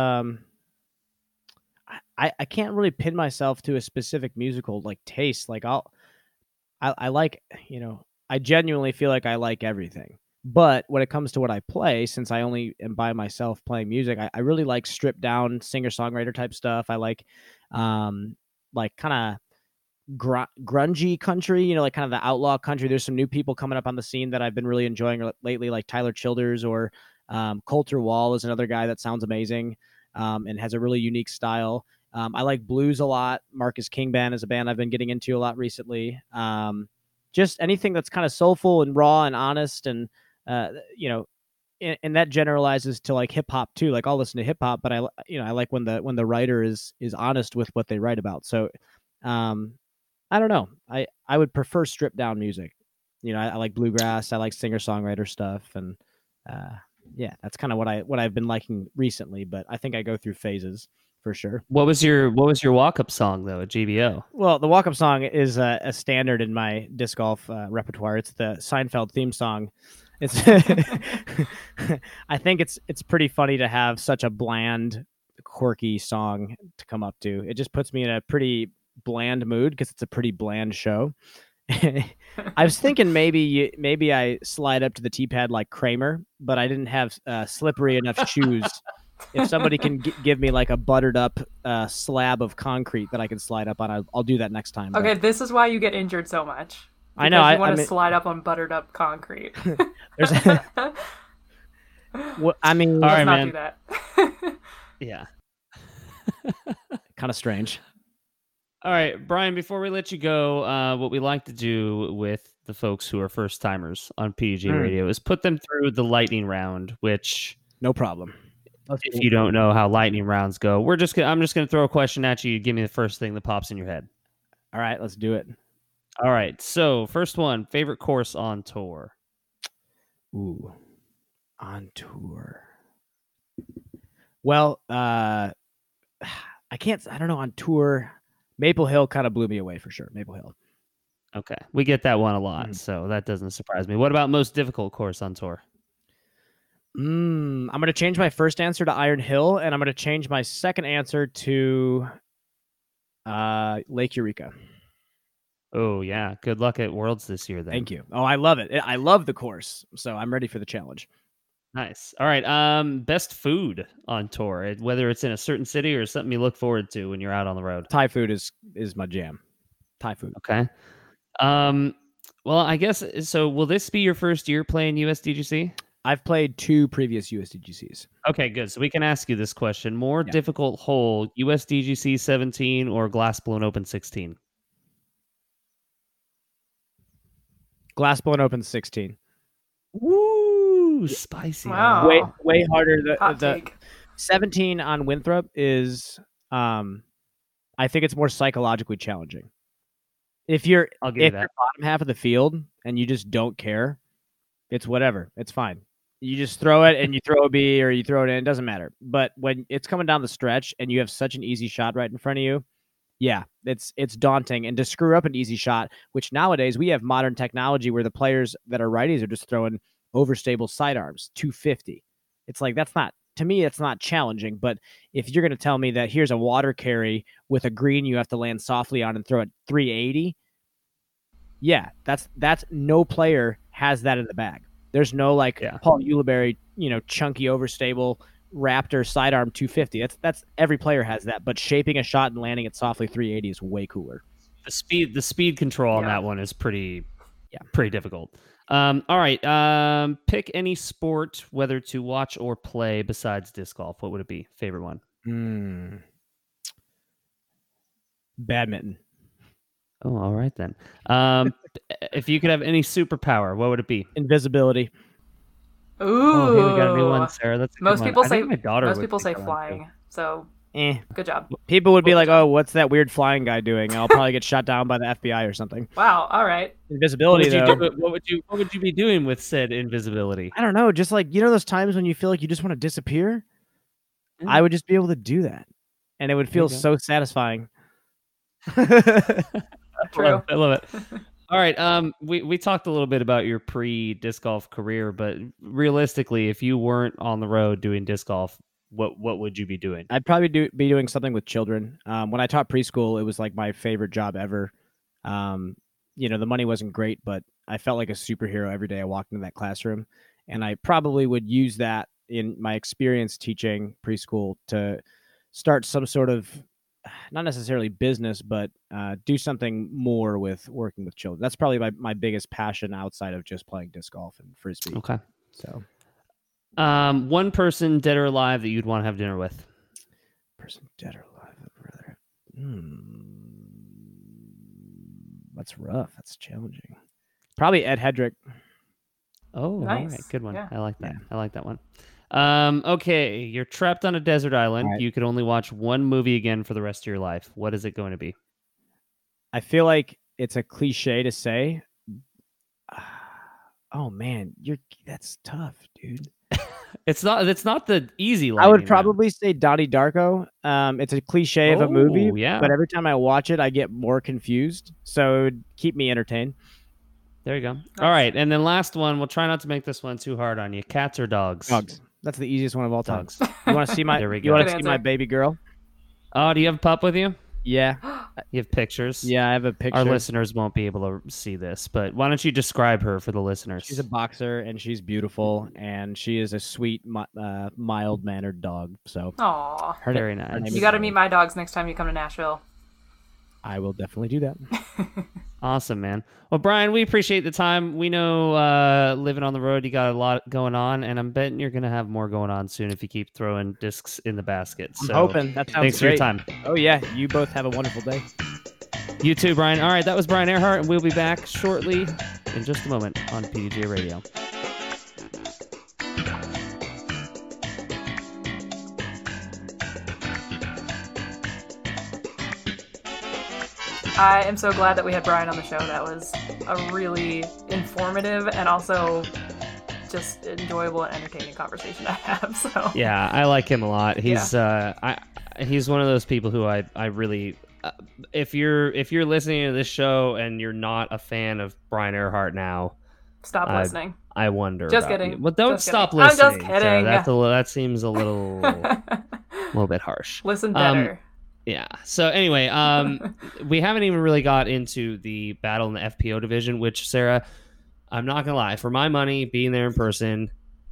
I can't really pin myself to a specific musical like taste. Like I like, I genuinely feel like I like everything. But when it comes to what I play, since I only am by myself playing music, I really like stripped down singer-songwriter type stuff. I like kind of grungy country, like kind of the outlaw country. There's some new people coming up on the scene that I've been really enjoying lately, like Tyler Childers or Colter Wall is another guy that sounds amazing and has a really unique style. I like blues a lot. Marcus King Band is a band I've been getting into a lot recently. Just anything that's kind of soulful and raw and honest, and and that generalizes to like hip hop too. Like I'll listen to hip hop, but I like when the writer is honest with what they write about. So I don't know. I would prefer stripped down music. I like bluegrass. I like singer songwriter stuff, and that's kind of what I've been liking recently. But I think I go through phases. For sure. What was your walk-up song though at GBO? Well, the walk-up song is a standard in my disc golf repertoire. It's the Seinfeld theme song. It's I think it's pretty funny to have such a bland, quirky song to come up to. It just puts me in a pretty bland mood because it's a pretty bland show. I was thinking maybe I slide up to the tee pad like Kramer, but I didn't have slippery enough shoes. If somebody can give me like a buttered up slab of concrete that I can slide up on, I'll do that next time. Okay, this is why you get injured so much. I know. You want to slide up on buttered up concrete. There's well, I mean, let's all right, not man. do that. Yeah. Kind of strange. All right, Brian, before we let you go, what we like to do with the folks who are first timers on PDGA Radio is put them through the lightning round, which no problem. If you don't know how lightning rounds go, I'm just gonna throw a question at you. You give me the first thing that pops in your head. All right, let's do it. All right. So first one, favorite course on tour. Ooh, on tour. Well, I don't know, on tour. Maple Hill kind of blew me away for sure. Maple Hill. Okay, we get that one a lot, so that doesn't surprise me. What about most difficult course on tour? I'm going to change my first answer to Iron Hill, and I'm going to change my second answer to Lake Eureka. Oh, yeah. Good luck at Worlds this year, then. Thank you. Oh, I love it. I love the course, so I'm ready for the challenge. Nice. All right. Best food on tour, whether it's in a certain city or something you look forward to when you're out on the road. Thai food is my jam. Thai food. Okay. Well, I guess, so will this be your first year playing USDGC? I've played 2 previous USDGCs. Okay, good. So we can ask you this question. More difficult hole, USDGC 17 or Glassblown Open 16? Glassblown Open 16. Woo! Spicy. Wow. Way harder. The 17 on Winthrop is, I think it's more psychologically challenging. If you're bottom half of the field and you just don't care, It's whatever. It's fine. You just throw it and you throw a B or you throw it in. It doesn't matter. But when it's coming down the stretch and you have such an easy shot right in front of you, yeah, it's daunting. And to screw up an easy shot, which nowadays we have modern technology where the players that are righties are just throwing overstable sidearms, 250. It's like, that's not, to me, it's not challenging. But if you're going to tell me that here's a water carry with a green you have to land softly on and throw it 380, yeah, that's no player has that in the bag. There's no Paul Ulibarri, chunky overstable Raptor sidearm 250. That's every player has that, but shaping a shot and landing it softly 380 is way cooler. The speed control on that one is pretty difficult. All right. Pick any sport, whether to watch or play besides disc golf. What would it be? Favorite one? Badminton. Oh, all right then. If you could have any superpower, what would it be? Invisibility. Ooh. Oh, hey, we got a new one, Sarah. That's most people say say flying. So good job. People would be like, "Oh, what's that weird flying guy doing?" I'll probably get shot down by the FBI or something. Wow. All right. Invisibility. What would you be doing with said invisibility? I don't know. Just like those times when you feel like you just want to disappear. I would just be able to do that, and it would feel so satisfying. True. I love it. All right. We talked a little bit about your pre-disc golf career, but realistically, if you weren't on the road doing disc golf, what would you be doing? I'd probably be doing something with children. When I taught preschool, it was like my favorite job ever. The money wasn't great, but I felt like a superhero every day I walked into that classroom, and I probably would use that in my experience teaching preschool to start some sort of, not necessarily business, but do something more with working with children. That's probably my biggest passion outside of just playing disc golf and frisbee. Okay. So, one person, dead or alive, that you'd want to have dinner with. Person dead or alive, brother. That's rough. That's challenging. Probably Ed Hedrick. Oh, nice. All right. Good one. Yeah. I like that. I like that one. Okay, you're trapped on a desert island. Right. You could only watch one movie again for the rest of your life. What is it going to be? I feel like it's a cliche to say. Oh man, that's tough, dude. It's not the easy line. I would probably say Donnie Darko. It's a cliche of a movie, yeah. But every time I watch it, I get more confused. So it would keep me entertained. There you go. Nice. All right, and then last one. We'll try not to make this one too hard on you. Cats or dogs? Dogs. That's the easiest one of all time. Dogs. You want to see my? You want to see my baby girl? Oh, do you have a pup with you? Yeah. You have pictures? Yeah, I have a picture. Our listeners won't be able to see this, but why don't you describe her for the listeners? She's a boxer, and she's beautiful, and she is a sweet, mild-mannered dog. So, aww, very nice. You got to meet my dogs next time you come to Nashville. I will definitely do that. Awesome, man. Well, Brian, we appreciate the time. We know living on the road, you got a lot going on, and I'm betting you're going to have more going on soon if you keep throwing discs in the basket. So, I'm hoping. That sounds thanks great. for your time. Oh, yeah. You both have a wonderful day. You too, Brian. All right, that was Brian Earhart, and we'll be back shortly in just a moment on PDGA Radio. I am so glad that we had Brian on the show. That was a really informative and also just enjoyable and entertaining conversation to have. So yeah, I like him a lot. He's he's one of those people who I really if you're listening to this show and you're not a fan of Brian Earhart now, stop listening. I wonder. Just kidding. You. Well, don't just stop kidding. listening. I'm just kidding. So that seems a little bit harsh. Listen better. Yeah. So anyway, we haven't even really got into the battle in the FPO division, which, Sarah, I'm not gonna lie, for my money, being there in person,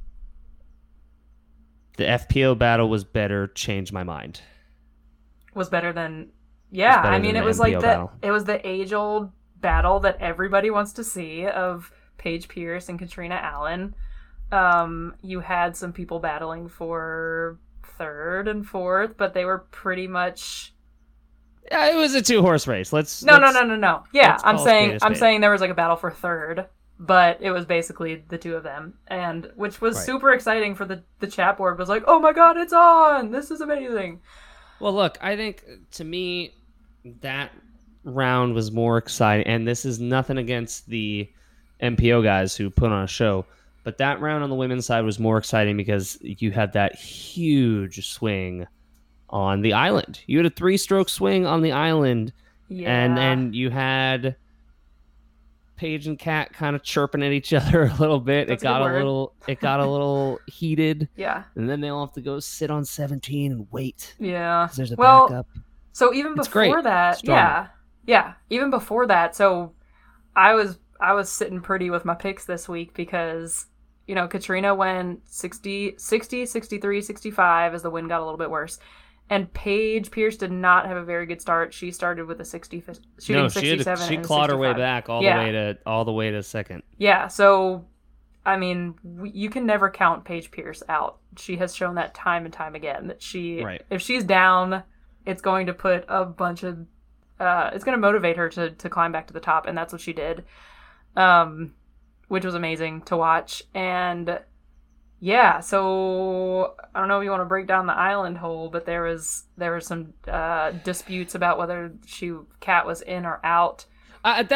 the FPO battle was better. Changed my mind. Was better than I mean, it was like it was the age-old battle that everybody wants to see of Paige Pierce and Katrina Allen. You had some people battling for third and fourth, but they were pretty much. Yeah, it was a 2-horse race. No. Yeah, I'm saying there was like a battle for third, but it was basically the two of them, and which was super exciting for the chat board. Was like, oh my god, it's on! This is amazing. Well, look, I think to me that round was more exciting, and this is nothing against the MPO guys who put on a show. But that round on the women's side was more exciting because you had that huge swing on the island. You had a 3-stroke swing on the island, and then you had Paige and Kat kind of chirping at each other a little bit. It got a little heated. Yeah. And then they all have to go sit on 17 and wait. Yeah. There's a backup. So even before that, even before that, so I was sitting pretty with my picks this week because, you know, Katrina went 60, 63, 65 as the wind got a little bit worse. And Paige Pierce did not have a very good start. She started with a 67. She clawed her way back all the way to second. Yeah, so I mean, you can never count Paige Pierce out. She has shown that time and time again that if she's down, it's going to put a bunch of it's going to motivate her to climb back to the top, and that's what she did, which was amazing to watch. And yeah, so I don't know if you want to break down the island hole, but there was some disputes about whether Kat was in or out. That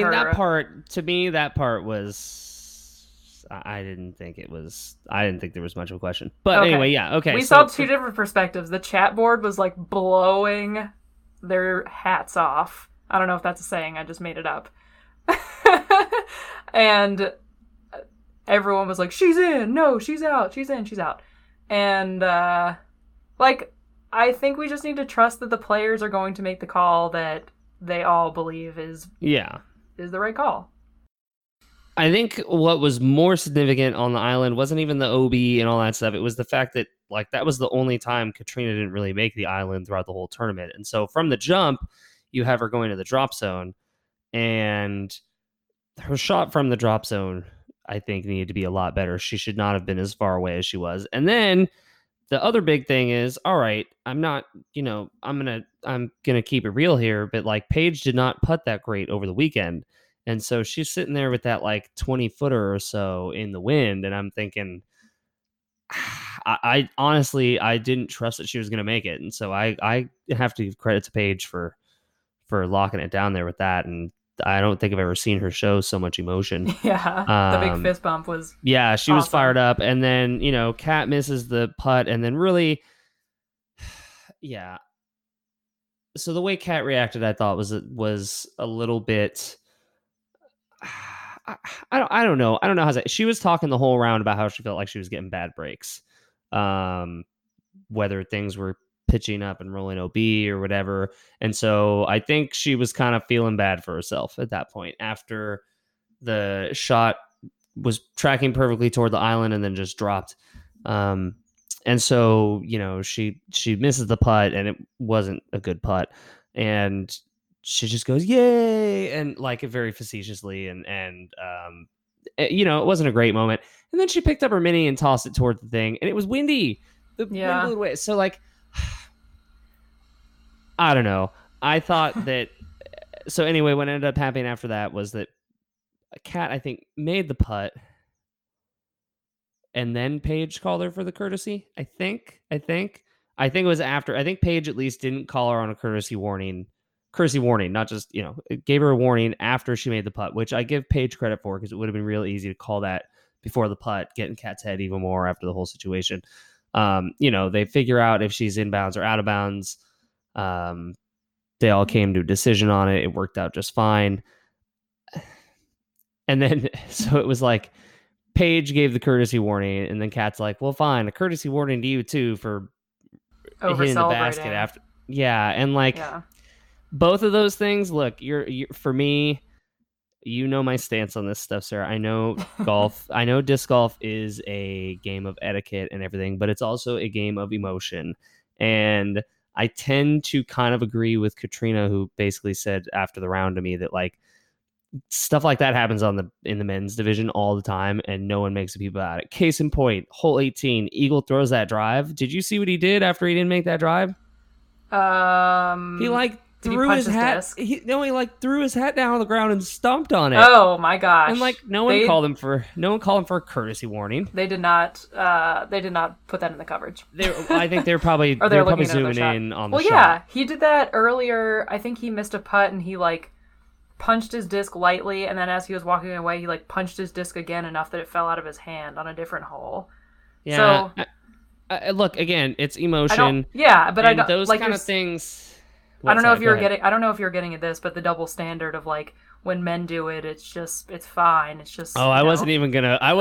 part was. I didn't think there was much of a question. But anyway, yeah, okay. We saw two different perspectives. The chat board was like blowing their hats off. I don't know if that's a saying. I just made it up. And everyone was like, she's in. No, she's out. She's in. She's out. And, I think we just need to trust that the players are going to make the call that they all believe is the right call. I think what was more significant on the island wasn't even the OB and all that stuff. It was the fact that, like, that was the only time Katrina didn't really make the island throughout the whole tournament. And so from the jump, you have her going to the drop zone, and her shot from the drop zone, I think, needed to be a lot better. She should not have been as far away as she was. And then the other big thing is, all right, I'm going to keep it real here, but like Paige did not putt that great over the weekend. And so she's sitting there with that like 20-footer or so in the wind. And I'm thinking, I honestly didn't trust that she was going to make it. And so I have to give credit to Paige for locking it down there with that. And I don't think I've ever seen her show so much emotion. Yeah, the big fist bump was yeah, she was fired up. And then, you know, Kat misses the putt, and then really, yeah. So the way Kat reacted, I thought was a little bit. I don't know. I don't know how she was talking the whole round about how she felt like she was getting bad breaks, whether things were pitching up and rolling OB or whatever. And so I think she was kind of feeling bad for herself at that point after the shot was tracking perfectly toward the island and then just dropped. And so, you know, she misses the putt, and it wasn't a good putt. And she just goes, yay, and like it very facetiously. And you know, it wasn't a great moment. And then she picked up her mini and tossed it toward the thing, and it was windy. The wind blew away. So like, I don't know. I thought that. So anyway, what ended up happening after that was that Kat, I think, made the putt, and then Paige called her for the courtesy. I think it was after. I think Paige at least didn't call her on a courtesy warning, not just, you know, it gave her a warning after she made the putt, which I give Paige credit for, because it would have been real easy to call that before the putt, getting Kat's head even more after the whole situation. You know, they figure out if she's inbounds or out of bounds. They all came to a decision on it. It worked out just fine. And then, so it was like, Paige gave the courtesy warning, and then Kat's like, well, fine, a courtesy warning to you too for hitting the basket after. Yeah. And like, both of those things, look, you're for me, you know my stance on this stuff, Sarah. I know golf, I know disc golf is a game of etiquette and everything, but it's also a game of emotion. And I tend to kind of agree with Katrina, who basically said after the round to me that like stuff like that happens in the men's division all the time, and no one makes a peep about it. Case in point, hole 18, Eagle throws that drive. Did you see what he did after he didn't make that drive? He like threw his hat. He threw his hat down on the ground and stomped on it. Oh my gosh! And like no one called him for a courtesy warning. They did not. They did not put that in the coverage. I think they're probably zooming in on the shot. Well, yeah, he did that earlier. I think he missed a putt, and he like punched his disc lightly, and then as he was walking away, he like punched his disc again enough that it fell out of his hand on a different hole. Yeah. So, look, again, it's emotion. But I don't those like kind of things. I don't know if you're getting at this, but the double standard of like when men do it, it's fine. It's just. Oh, I wasn't even gonna go.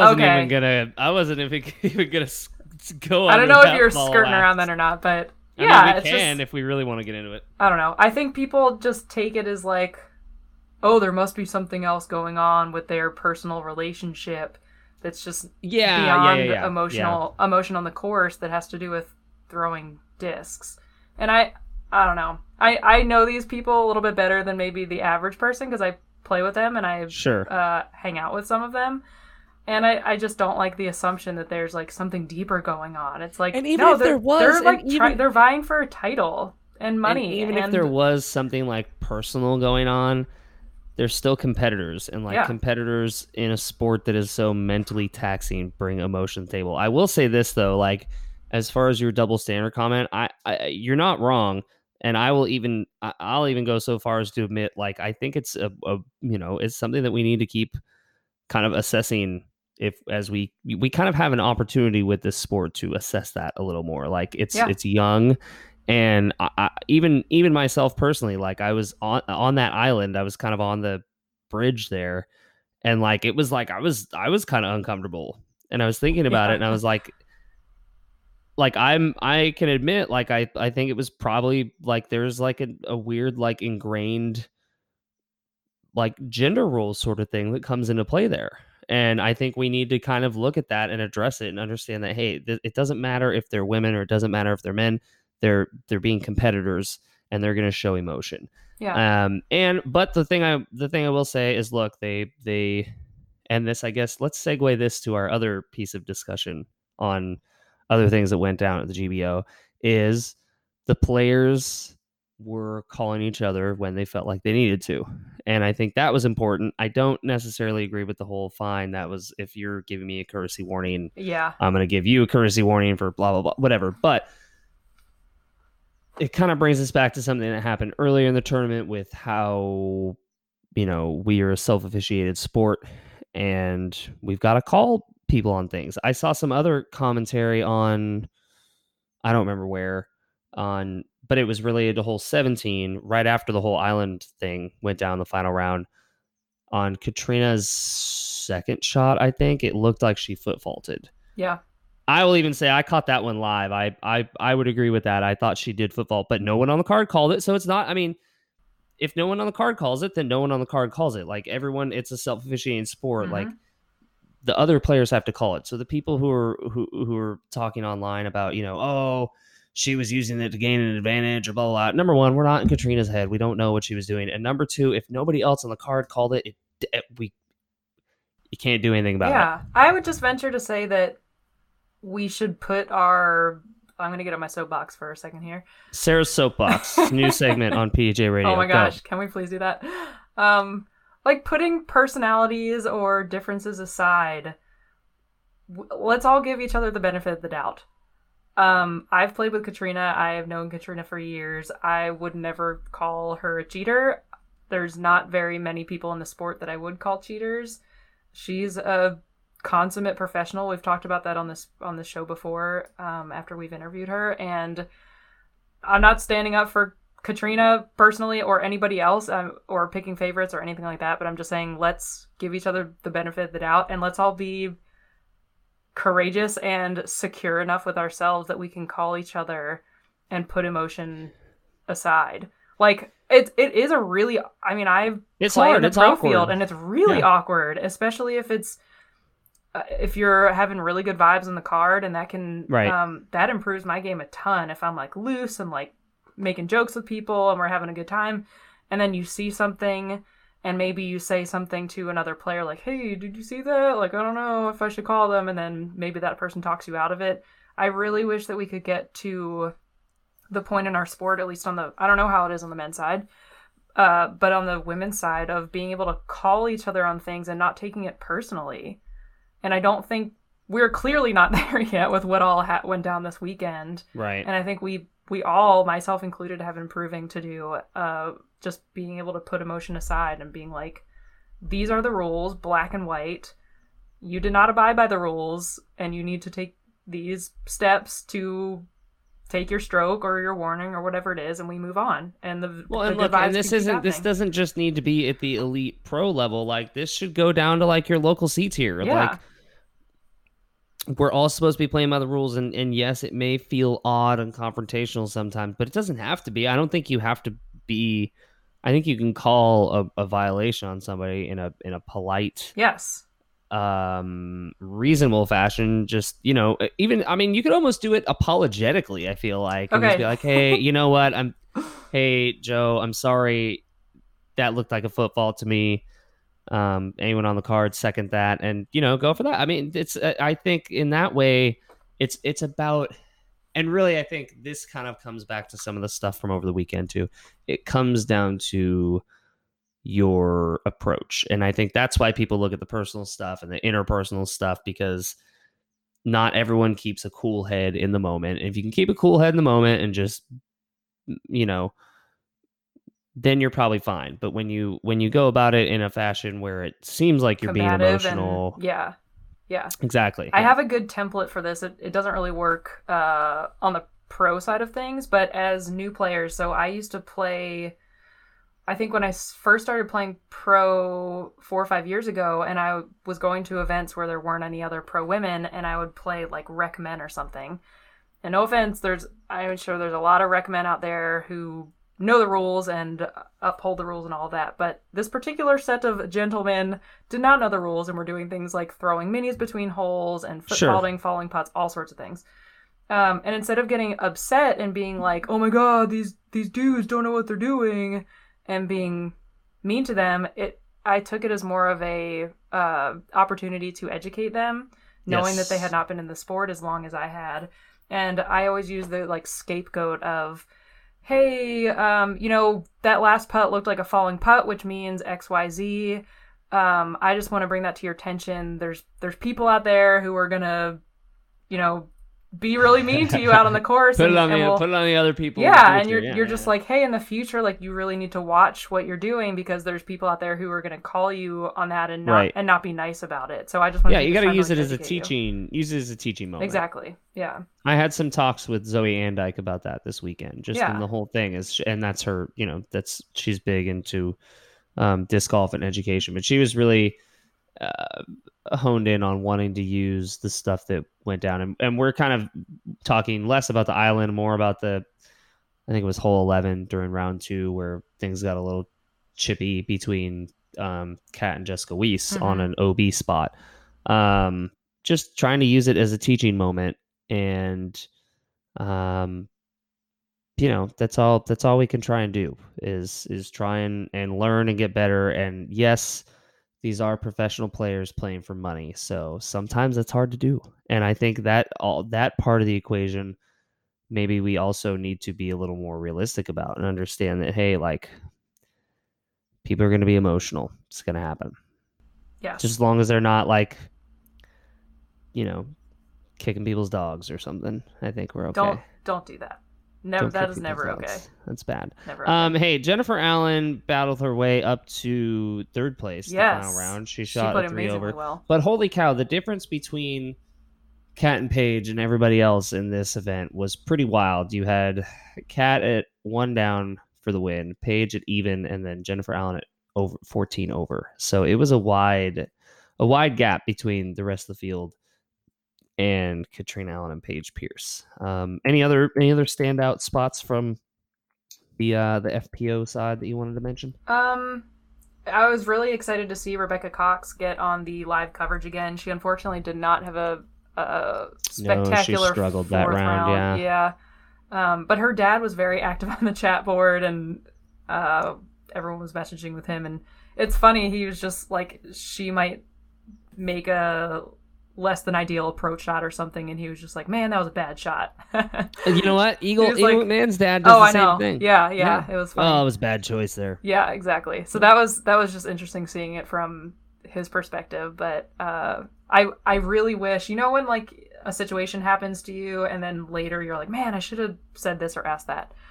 I don't know if you're skirting around that or not, but yeah, I mean, we can if we really want to get into it. I don't know. I think people just take it as like, oh, there must be something else going on with their personal relationship that's just beyond emotion on the course that has to do with throwing discs. And I don't know. I know these people a little bit better than maybe the average person because I play with them and I hang out with some of them. And I just don't like the assumption that there's like something deeper going on. It's like, and even if there was, they're vying for a title and money. And even if there was something like personal going on, they're still competitors, and competitors in a sport that is so mentally taxing bring emotion to the table. I will say this though, like as far as your double standard comment, I you're not wrong, and I'll even go so far as to admit, like I think it's it's something that we need to keep kind of assessing as we kind of have an opportunity with this sport to assess that a little more. Like it's young. And I, even myself personally, like I was on that island, I was kind of on the bridge there, and like it was like I was kind of uncomfortable, and I was thinking about it, and I was like I can admit, like I think it was probably like there's like a weird like ingrained like gender role sort of thing that comes into play there. And I think we need to kind of look at that and address it and understand that, hey, it doesn't matter if they're women or it doesn't matter if they're men. They're being competitors and they're going to show emotion. Yeah. But the thing I will say is, look, they and this, I guess, let's segue this to our other piece of discussion on other things that went down at the GBO is the players were calling each other when they felt like they needed to. And I think that was important. I don't necessarily agree with the whole fine. That was, if you're giving me a courtesy warning, I'm going to give you a courtesy warning for blah, blah, blah, whatever. But it kind of brings us back to something that happened earlier in the tournament with how, we are a self-officiated sport and we've got to call people on things. I saw some other commentary on, I don't remember where, but it was related to hole 17 right after the whole island thing went down the final round. On Katrina's second shot, I think it looked like she foot faulted. Yeah. I will even say I caught that one live. I would agree with that. I thought she did foot fault, but no one on the card called it. So it's not, I mean, if no one on the card calls it, then no one on the card calls it. Like everyone, it's a self-officiating sport. Mm-hmm. Like the other players have to call it. So the people who are talking online about, oh, she was using it to gain an advantage or blah, blah, blah. Number one, we're not in Katrina's head. We don't know what she was doing. And number two, if nobody else on the card called it, you can't do anything about it. Yeah. I would just venture to say that we should put I'm going to get on my soapbox for a second here. Sarah's soapbox, new segment on PDGA Radio. Oh my gosh, can we please do that? Like putting personalities or differences aside, let's all give each other the benefit of the doubt. I've played with Katrina. I have known Katrina for years. I would never call her a cheater. There's not very many people in the sport that I would call cheaters. She's a consummate professional. We've talked about that on the show before, after we've interviewed her, and I'm not standing up for Katrina personally or anybody else, or picking favorites or anything like that, but I'm just saying let's give each other the benefit of the doubt and let's all be courageous and secure enough with ourselves that we can call each other and put emotion aside. Like it is a really, I mean, I've played in the pro field and it's really awkward, especially if it's if you're having really good vibes on the card, and that can that improves my game a ton. If I'm like loose and like making jokes with people and we're having a good time, and then you see something and maybe you say something to another player like, hey, did you see that? Like, I don't know if I should call them, and then maybe that person talks you out of it. I really wish that we could get to the point in our sport, at least on the, I don't know how it is on the men's side, but on the women's side, of being able to call each other on things and not taking it personally. And I don't think we're clearly not there yet with what all went down this weekend. Right. And I think we all, myself included, have improving to do, just being able to put emotion aside and being like, these are the rules, black and white. You did not abide by the rules, and you need to take these steps to take your stroke or your warning or whatever it is, and we move on. And this doesn't just need to be at the elite pro level. Like, this should go down to like your local C tier. Yeah. Like, we're all supposed to be playing by the rules, and yes, it may feel odd and confrontational sometimes, but it doesn't have to be. I don't think you have to be. I think you can call a violation on somebody in a polite, reasonable fashion. Just, even, I mean, you could almost do it apologetically, I feel like, and just be like, hey, you know what, hey Joe, I'm sorry, that looked like a foot fault to me. Anyone on the card second that, and go for that. I mean, it's I think in that way it's about, and really I think this kind of comes back to some of the stuff from over the weekend too. It comes down to your approach, and I think that's why people look at the personal stuff and the interpersonal stuff, because not everyone keeps a cool head in the moment. And if you can keep a cool head in the moment and just then you're probably fine. But when you go about it in a fashion where it seems like you're being emotional, yeah, exactly. I have a good template for this. It doesn't really work on the pro side of things, but as new players. So I used to play, I think when I first started playing pro 4 or 5 years ago, and I was going to events where there weren't any other pro women, and I would play like rec men or something. And no offense, I'm sure there's a lot of rec men out there who know the rules and uphold the rules and all that, but this particular set of gentlemen did not know the rules and were doing things like throwing minis between holes and footballing, falling putts, all sorts of things. And instead of getting upset and being like, oh my god, these dudes don't know what they're doing, and being mean to them, I took it as more of a opportunity to educate them, knowing that they had not been in the sport as long as I had. And I always use the like scapegoat of, hey, that last putt looked like a falling putt, which means XYZ. I just want to bring that to your attention. There's people out there who are gonna, be really mean to you out on the course. Put it on the other people. Yeah, and you're just like, hey, in the future, like, you really need to watch what you're doing, because there's people out there who are gonna call you on that and not be nice about it. So I just want to you got to use it as a teaching. Use it as a teaching moment. Exactly. Yeah. I had some talks with Zoe Andyke about that this weekend. Just in the whole thing is, and that's her. She's big into disc golf and education, but she was really honed in on wanting to use the stuff that went down, and we're kind of talking less about the island, more about I think it was hole 11 during round 2, where things got a little chippy between Kat and Jessica Weiss on an OB spot. Just trying to use it as a teaching moment, and that's all we can try and do is try and learn and get better. And yes, these are professional players playing for money, so sometimes it's hard to do. And I think that that part of the equation, maybe we also need to be a little more realistic about and understand that, hey, like, people are going to be emotional. It's going to happen. Yeah. Just as long as they're not like, kicking people's dogs or something, I think we're okay. Don't do that. Never. That is never dogs. okay. That's bad. Never okay. Hey, Jennifer Allen battled her way up to third place the final round. She shot a 3 over. Well. But holy cow, the difference between Kat and Paige and everybody else in this event was pretty wild. You had Kat at 1 down for the win, Paige at even, and then Jennifer Allen at 14 over. So it was a wide gap between the rest of the field and Katrina Allen and Paige Pierce. Any other standout spots from the FPO side that you wanted to mention? I was really excited to see Rebecca Cox get on the live coverage again. She unfortunately did not have a spectacular she struggled that round. Yeah. But her dad was very active on the chat board, and everyone was messaging with him. And it's funny, he was just like, she might make a less than ideal approach shot or something, and he was just like, man, that was a bad shot. You know what? Eagle McMahon's dad does the same thing. Yeah. It was funny. Oh, it was a bad choice there. Yeah, exactly. So that was just interesting seeing it from his perspective. But I really wish, when like a situation happens to you and then later you're like, man, I should have said this or asked that.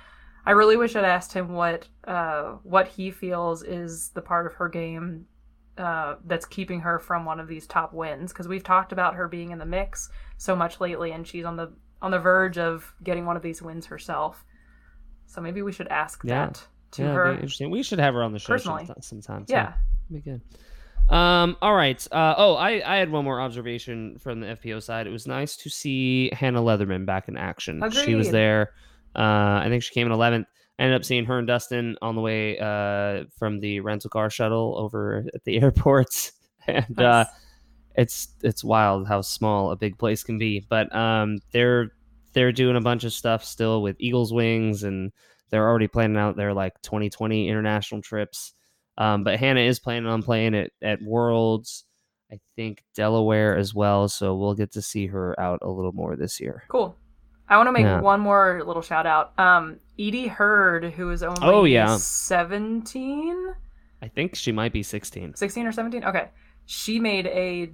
I really wish I'd asked him what he feels is the part of her game that's keeping her from one of these top wins, because we've talked about her being in the mix so much lately, and she's on the verge of getting one of these wins herself. So maybe we should ask that to her. Interesting. We should have her on the show personally sometime. Yeah, be good. All right. I had one more observation from the FPO side. It was nice to see Hannah Leatherman back in action. Agreed. She was there. I think she came in 11th. Ended up seeing her and Dustin on the way from the rental car shuttle over at the airport. And nice. It's wild how small a big place can be. But they're doing a bunch of stuff still with Eagles Wings, and they're already planning out their like 2020 international trips. But Hannah is planning on playing it at Worlds, I think Delaware as well. So we'll get to see her out a little more this year. Cool. I want to make one more little shout out. Edie Hurd, who is only 17. I think she might be 16. 16 or 17? Okay. She made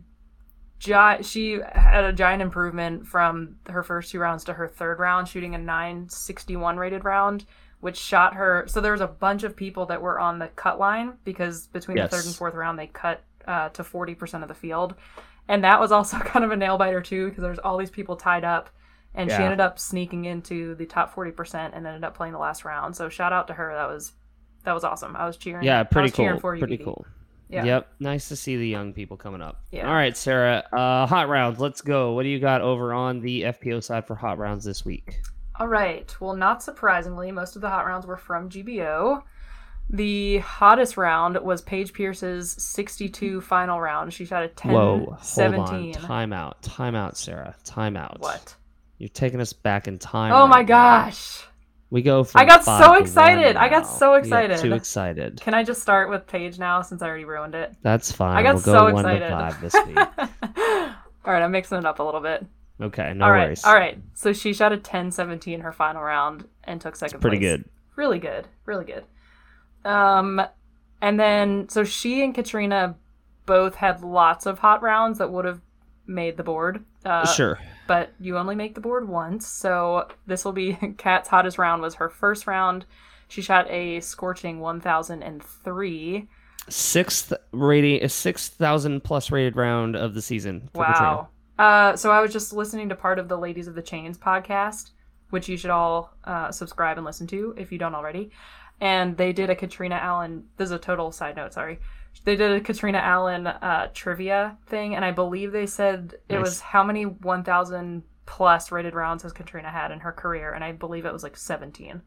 she had a giant improvement from her first 2 rounds to her third round, shooting a 961 rated round, which shot her. So there was a bunch of people that were on the cut line, because between the third and fourth round, they cut to 40% of the field. And that was also kind of a nail biter too, because there's all these people tied up. And she ended up sneaking into the top 40% and ended up playing the last round. So shout out to her. That was awesome. I was cheering. Yeah, pretty cool. Cheering for you, pretty Edie. Cool. Yeah. Yep. Nice to see the young people coming up. Yeah. All right, Sarah. Hot rounds. Let's go. What do you got over on the FPO side for hot rounds this week? All right. Well, not surprisingly, most of the hot rounds were from GBO. The hottest round was Paige Pierce's 62 final round. She shot a 10-17. Whoa, hold on. Time out, Sarah. Time out. What? You're taking us back in time. Oh my gosh. We go from I got 5 so to excited. 1 I got now. so excited. Too excited. Can I just start with Paige now, since I already ruined it? That's fine. I got we'll go so 1 excited. to 5 this week. All right, I'm mixing it up a little bit. Okay, no All worries. right. So she shot a 10-17 her final round and took second Pretty place. good. Really good. Really good. And then, so she and Katrina both had lots of hot rounds that would have made the board. Sure. But you only make the board once, so this will be Kat's hottest round was her first round. She shot a scorching 1,003. 6,000 plus rated round of the season. Wow. So I was just listening to part of the Ladies of the Chains podcast, which you should all subscribe and listen to if you don't already. And they did a Katrina Allen. This is a total side note. Sorry. They did a Katrina Allen trivia thing, and I believe they said it was how many 1,000 plus rated rounds has Katrina had in her career, and I believe it was like 17.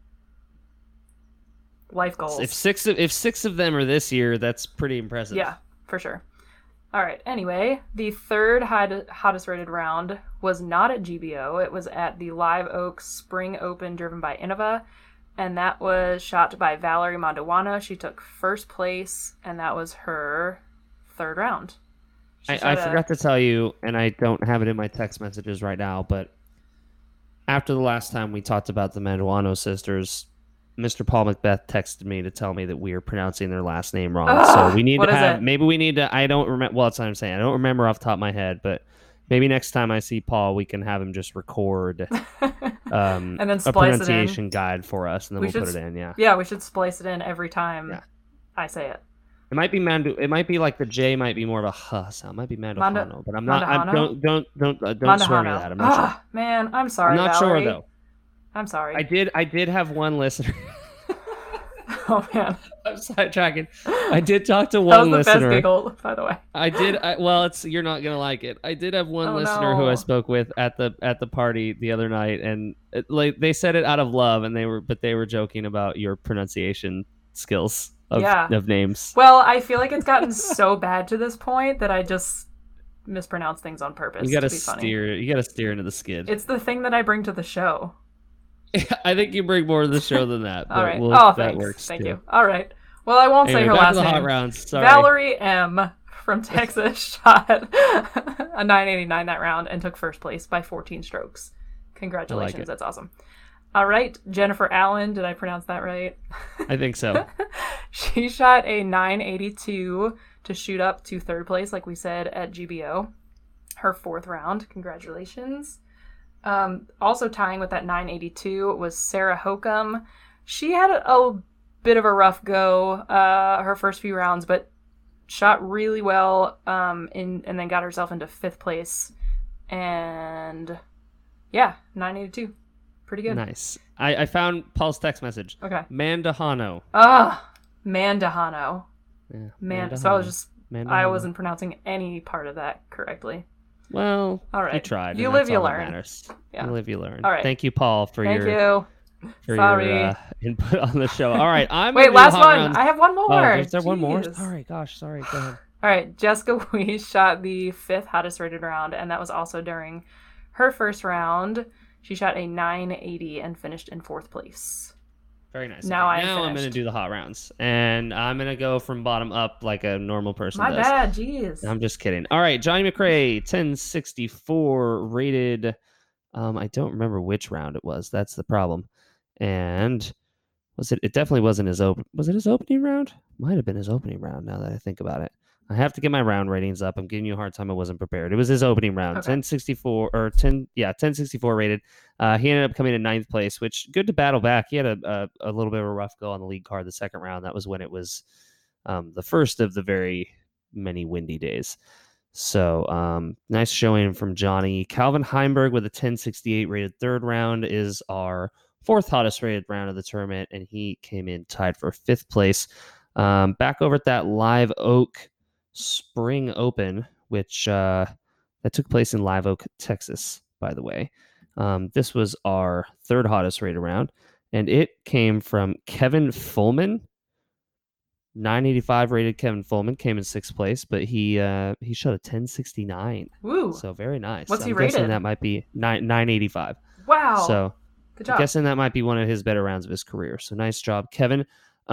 Life goals. If six of them are this year, that's pretty impressive. Yeah, for sure. All right. Anyway, the third hottest rated round was not at GBO. It was at the Live Oak Spring Open, driven by Innova. And that was shot by Valerie Mandawana. She took first place, and that was her third round. I forgot to tell you, and I don't have it in my text messages right now, but after the last time we talked about the Mandawana sisters, Mr. Paul Macbeth texted me to tell me that we are pronouncing their last name wrong. So we need to have, maybe we need to, I don't remember, well, that's what I'm saying. I don't remember off the top of my head, but maybe next time I see Paul, we can have him just record and then a pronunciation guide for us, and then we'll put it in. Yeah, we should splice it in every time I say it. It might be It might be like the J might be more of a huh sound. It might be Mandahano, but I'm not. Don't swear me that. I'm not sure. Man, I'm sorry. I'm not Valerie. sure though. I'm sorry. I did have one listener. Oh man, I'm sidetracking. I did talk to one listener. That was the best giggle, by the way. I did. Well, you're not gonna like it. I did have one listener who I spoke with at the party the other night, and they said it out of love, and they were joking about your pronunciation skills of names. Well, I feel like it's gotten so bad to this point that I just mispronounce things on purpose. You gotta steer. You gotta steer into the skid. It's the thing that I bring to the show. I think you bring more to the show than that. All right. That thanks. Works Thank too. you. All right. Well, I won't say her last name. Hot rounds. Sorry. Valerie M. from Texas shot a 989 that round and took first place by 14 strokes. Congratulations. That's awesome. All right. Jennifer Allen. Did I pronounce that right? I think so. She shot a 982 to shoot up to third place, like we said, at GBO. Her fourth round. Congratulations. Also tying with that 982 was Sarah Hokum. She had a bit of a rough go her first few rounds, but shot really well and then got herself into 5th place. And yeah, 982. Pretty good. Nice. I found Paul's text message. Okay. Mandahano. Mandahano. Yeah, Man. So I wasn't pronouncing any part of that correctly. Well, all right. You tried. You live, you learn. Yeah. You live, you learn. All right. Thank you, Paul, for your input on the show. All right. Wait, last one. Rounds. I have one more. Oh, is there one more? All right. Gosh, sorry. Go ahead. All right. Jessica Weiss shot the 5th hottest rated round, and that was also during her first round. She shot a 980 and finished in 4th place. Very nice. Now I'm going to do the hot rounds, and I'm going to go from bottom up like a normal person My does. bad, jeez. I'm just kidding. All right, Johnny McRae, 1064 rated. I don't remember which round it was. That's the problem. And was it? It definitely wasn't his open. Was it his opening round? Might have been his opening round. Now that I think about it, I have to get my round ratings up. I'm giving you a hard time. I wasn't prepared. It was his opening round. Okay. 1064 rated. He ended up coming in 9th place, which good to battle back. He had a little bit of a rough go on the lead card the second round. That was when it was the first of the very many windy days. So nice showing from Johnny. Calvin Heimberg with a 1068 rated 3rd round is our 4th hottest rated round of the tournament, and he came in tied for 5th place. Back over at that Live Oak Spring Open, which that took place in Live Oak, Texas, by the way. This was our 3rd hottest rated round, and it came from Kevin Fullman. 985 rated Kevin Fullman came in 6th place, but he shot a 1069. Woo! So very nice. What's he I'm rated? Guessing that might be 985. Wow. So good job. I'm guessing that might be one of his better rounds of his career. So nice job, Kevin.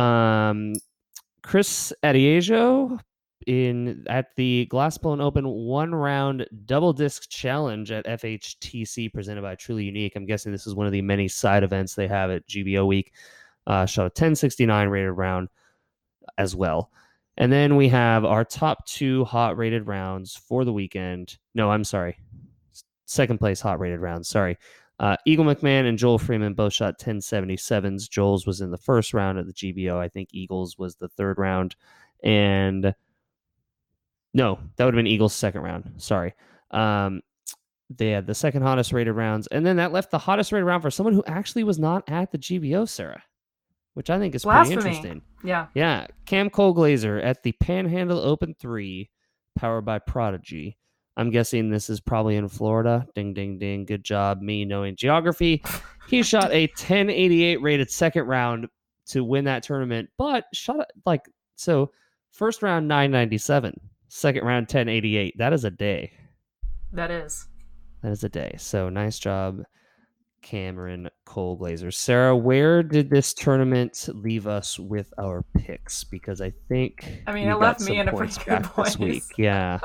Chris Adiejo at the Glassblown Open 1-round double disc challenge at FHTC presented by Truly Unique. I'm guessing this is one of the many side events they have at GBO week. Shot a 1069 rated round as well. And then we have our top 2 hot rated rounds for the weekend. No, I'm sorry. 2nd place hot rated rounds. Sorry. Eagle McMahon and Joel Freeman both shot 1077s. Joel's was in the 1st round of the GBO. I think Eagles was the 3rd round. And no, that would have been Eagles' 2nd round. Sorry. They had the 2nd hottest rated rounds. And then that left the hottest rated round for someone who actually was not at the GBO, Sarah, which I think is pretty interesting. Yeah. Yeah. Cam Colglazer at the Panhandle Open 3, powered by Prodigy. I'm guessing this is probably in Florida. Ding, ding, ding. Good job, me knowing geography. He shot a 1088 rated 2nd round to win that tournament, but shot so 1st round 997, 2nd round 1088. That is a day. That is a day. So nice job, Cameron Colglazer. Sarah, where did this tournament leave us with our picks? Because I think it left me in a pretty good place this week. Yeah.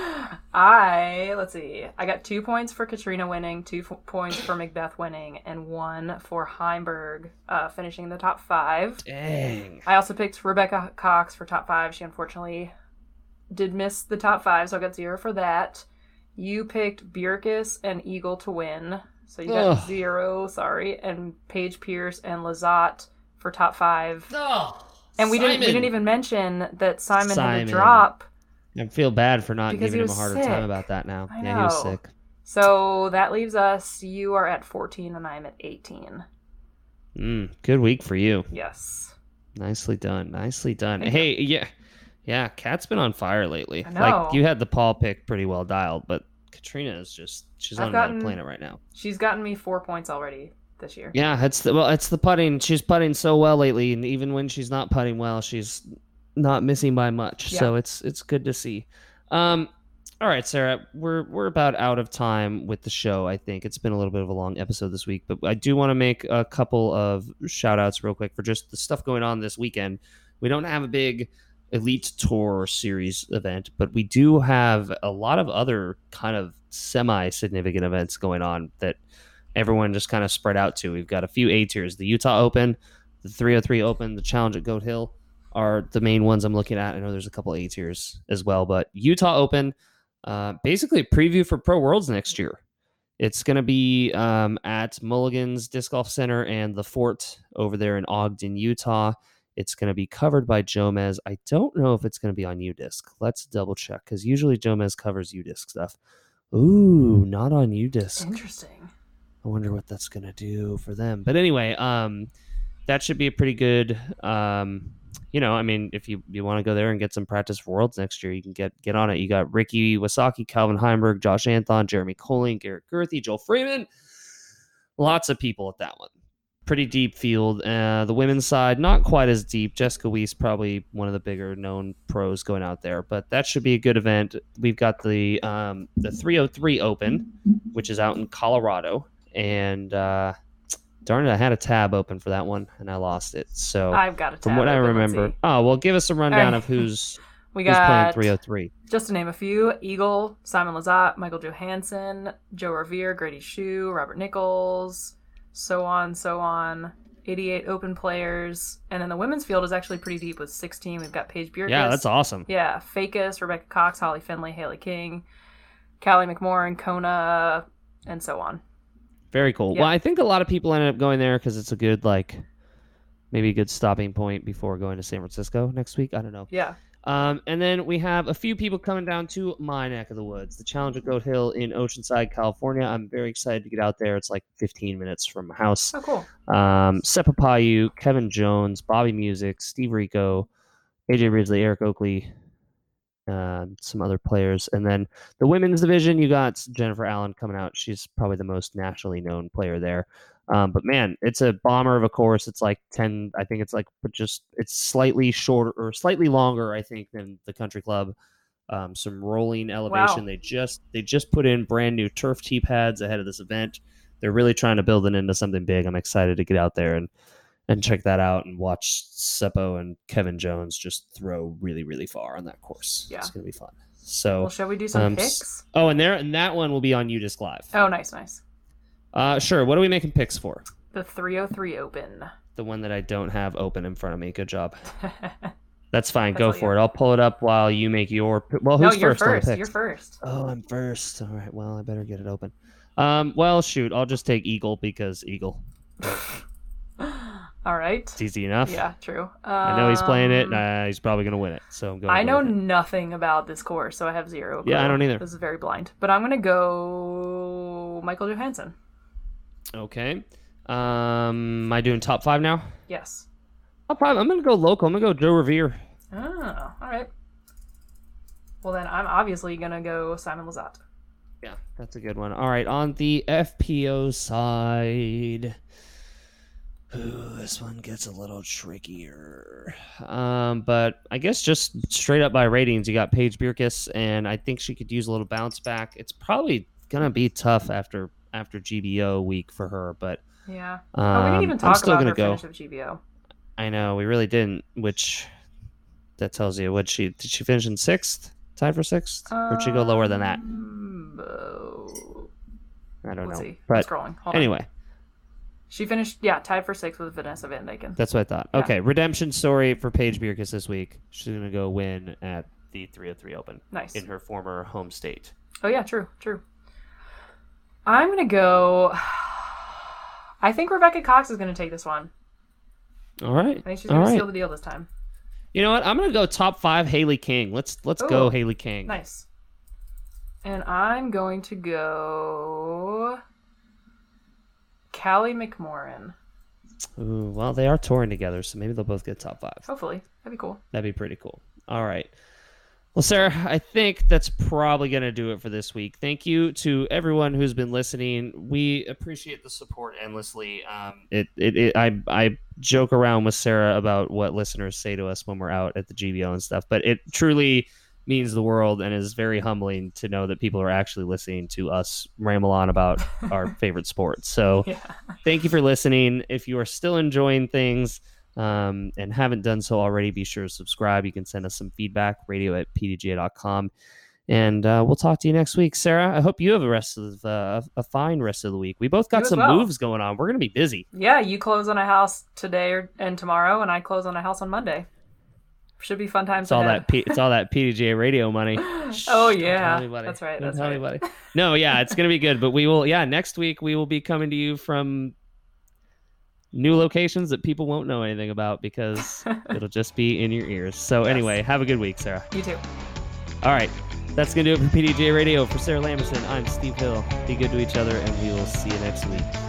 Let's see. I got 2 points for Katrina winning, 2 points for Macbeth winning, and 1 for Heimberg finishing in the top 5. Dang. I also picked Rebecca Cox for top 5. She unfortunately did miss the top 5, so I got 0 for that. You picked Bjerkes and Eagle to win, so you got 0, sorry, and Paige Pierce and Lizotte for top 5. And we didn't even mention that Simon had to drop. I feel bad for not giving him a harder time about that now. I know. Yeah, he was sick. So that leaves us, you are at 14 and I'm at 18. Good week for you. Yes. Nicely done. Hey, yeah, Kat's been on fire lately. I know. Like, you had the Paul pick pretty well dialed, but Katrina is she's on another planet right now. She's gotten me 4 points already this year. Yeah, it's the putting. She's putting so well lately, and even when she's not putting well, she's not missing by much. Yeah. So it's good to see. All right, Sarah, we're about out of time with the show. I think it's been a little bit of a long episode this week, but I do want to make a couple of shout outs real quick for just the stuff going on this weekend. We don't have a big Elite Tour Series event, but we do have a lot of other kind of semi-significant events going on that everyone just kind of spread out to. We've got a few A tiers: the Utah Open, the 303 Open, the Challenge at Goat Hill are the main ones I'm looking at. I know there's a couple A tiers as well, but Utah Open, basically a preview for Pro Worlds next year. It's going to be at Mulligan's Disc Golf Center and the Fort over there in Ogden, Utah. It's going to be covered by Jomez. I don't know if it's going to be on UDisc. Let's double check, because usually Jomez covers UDisc stuff. Ooh, not on UDisc. Interesting. I wonder what that's going to do for them. But anyway, that should be a pretty good, I mean, if you want to go there and get some practice for Worlds next year, you can get on it. You got Ricky Wasaki, Calvin Heimberg, Josh Anthon, Jeremy Colling, Garrett Gerthy, Joel Freeman. Lots of people at that one. Pretty deep field. The women's side, not quite as deep. Jessica Weiss, probably one of the bigger known pros going out there, but that should be a good event. We've got the 303 Open, which is out in Colorado, and darn it, I had a tab open for that one, and I lost it. So I've got a tab. From what I remember, give us a rundown of who's playing 303. Just to name a few: Eagle, Simon Lizotte, Michael Johansson, Joe Revere, Grady Shue, Robert Nichols, so on. 88 open players. And then the women's field is actually pretty deep with 16. We've got Paige Bjerkes. Yeah, that's awesome. Yeah, Fakis, Rebecca Cox, Holly Finley, Haley King, Callie McMorrin, Kona, and so on. Very cool. Yeah. Well, I think a lot of people ended up going there because it's a good, maybe a good stopping point before going to San Francisco next week. I don't know. Yeah. And then we have a few people coming down to my neck of the woods, the Challenge at Goat Hill in Oceanside, California. I'm very excited to get out there. It's 15 minutes from my house. Oh, cool. Seppa Payu, Kevin Jones, Bobby Music, Steve Rico, AJ Ridley, Eric Oakley, some other players. And then the women's division, you got Jennifer Allen coming out. She's probably the most nationally known player there. But man, it's a bomber of a course. It's 10, I think it's it's slightly shorter or slightly longer, I think, than the country club. Some rolling elevation. Wow. They just put in brand new turf tee pads ahead of this event. They're really trying to build it into something big. I'm excited to get out there and check that out and watch Seppo and Kevin Jones just throw really, really far on that course. Yeah. It's going to be fun. So, well, shall we do some picks? Oh, and that one will be on UDisc Live. Oh, nice. Sure. What are we making picks for? The 303 Open. The one that I don't have open in front of me. Good job. That's fine. Go for it. I'll pull it up while you make your... Well, who's you're first? You're first. Oh, I'm first. All right. Well, I better get it open. Well, shoot. I'll just take Eagle because Eagle. All right. It's easy enough. Yeah, true. I know he's playing it, and he's probably going to win it. So I'm going. I know nothing about this course, so I have zero. Yeah, I don't either. This is very blind. But I'm going to go Michael Johansson. Okay. Am I doing top 5 now? Yes. I'm going to go local. I'm going to go Joe Revere. Oh, all right. Well, then I'm obviously going to go Simon Lizotte. Yeah, that's a good one. All right, on the FPO side... Ooh, this one gets a little trickier. But I guess just straight up by ratings, you got Paige Bjerkes, and I think she could use a little bounce back. It's probably going to be tough after GBO week for her, but... Yeah. We didn't even talk about her finish of GBO. I know, we really didn't, which that tells you, did she finish in 6th? Tied for 6th? Or did she go lower than that? I don't know. See. But I'm scrolling. Anyway. She finished, tied for 6th with Vanessa Van Dyken. That's what I thought. Yeah. Okay, redemption story for Paige Bjerkes this week. She's going to go win at the 303 Open. Nice. In her former home state. Oh, yeah, true. I'm going to go... I think Rebecca Cox is going to take this one. All right. I think she's going to seal the deal this time. You know what? I'm going to go top 5 Haley King. Let's go Haley King. Nice. And I'm going to go... Callie McMorrin. Ooh, well, they are touring together, so maybe they'll both get top 5. Hopefully. That'd be cool. That'd be pretty cool. All right. Well, Sarah, I think that's probably going to do it for this week. Thank you to everyone who's been listening. We appreciate the support endlessly. I joke around with Sarah about what listeners say to us when we're out at the GBO and stuff, but it truly means the world and is very humbling to know that people are actually listening to us ramble on about our favorite sports. So Thank you for listening. If you are still enjoying things and haven't done so already, be sure to subscribe. You can send us some feedback, radio@pdga.com. And we'll talk to you next week. Sarah, I hope you have a fine rest of the week. We both got some moves going on. We're going to be busy. Yeah, you close on a house today and tomorrow, and I close on a house on Monday. Should be fun times. It's all that PDGA radio money. Oh yeah, that's right. That's right. Anybody. No, yeah, it's gonna be good. But we will. Yeah, next week we will be coming to you from new locations that people won't know anything about because it'll just be in your ears. So anyway, have a good week, Sarah. You too. All right. That's going to do it for PDGA Radio. For Sarah Lamberson, I'm Steve Hill. Be good to each other, and we will see you next week.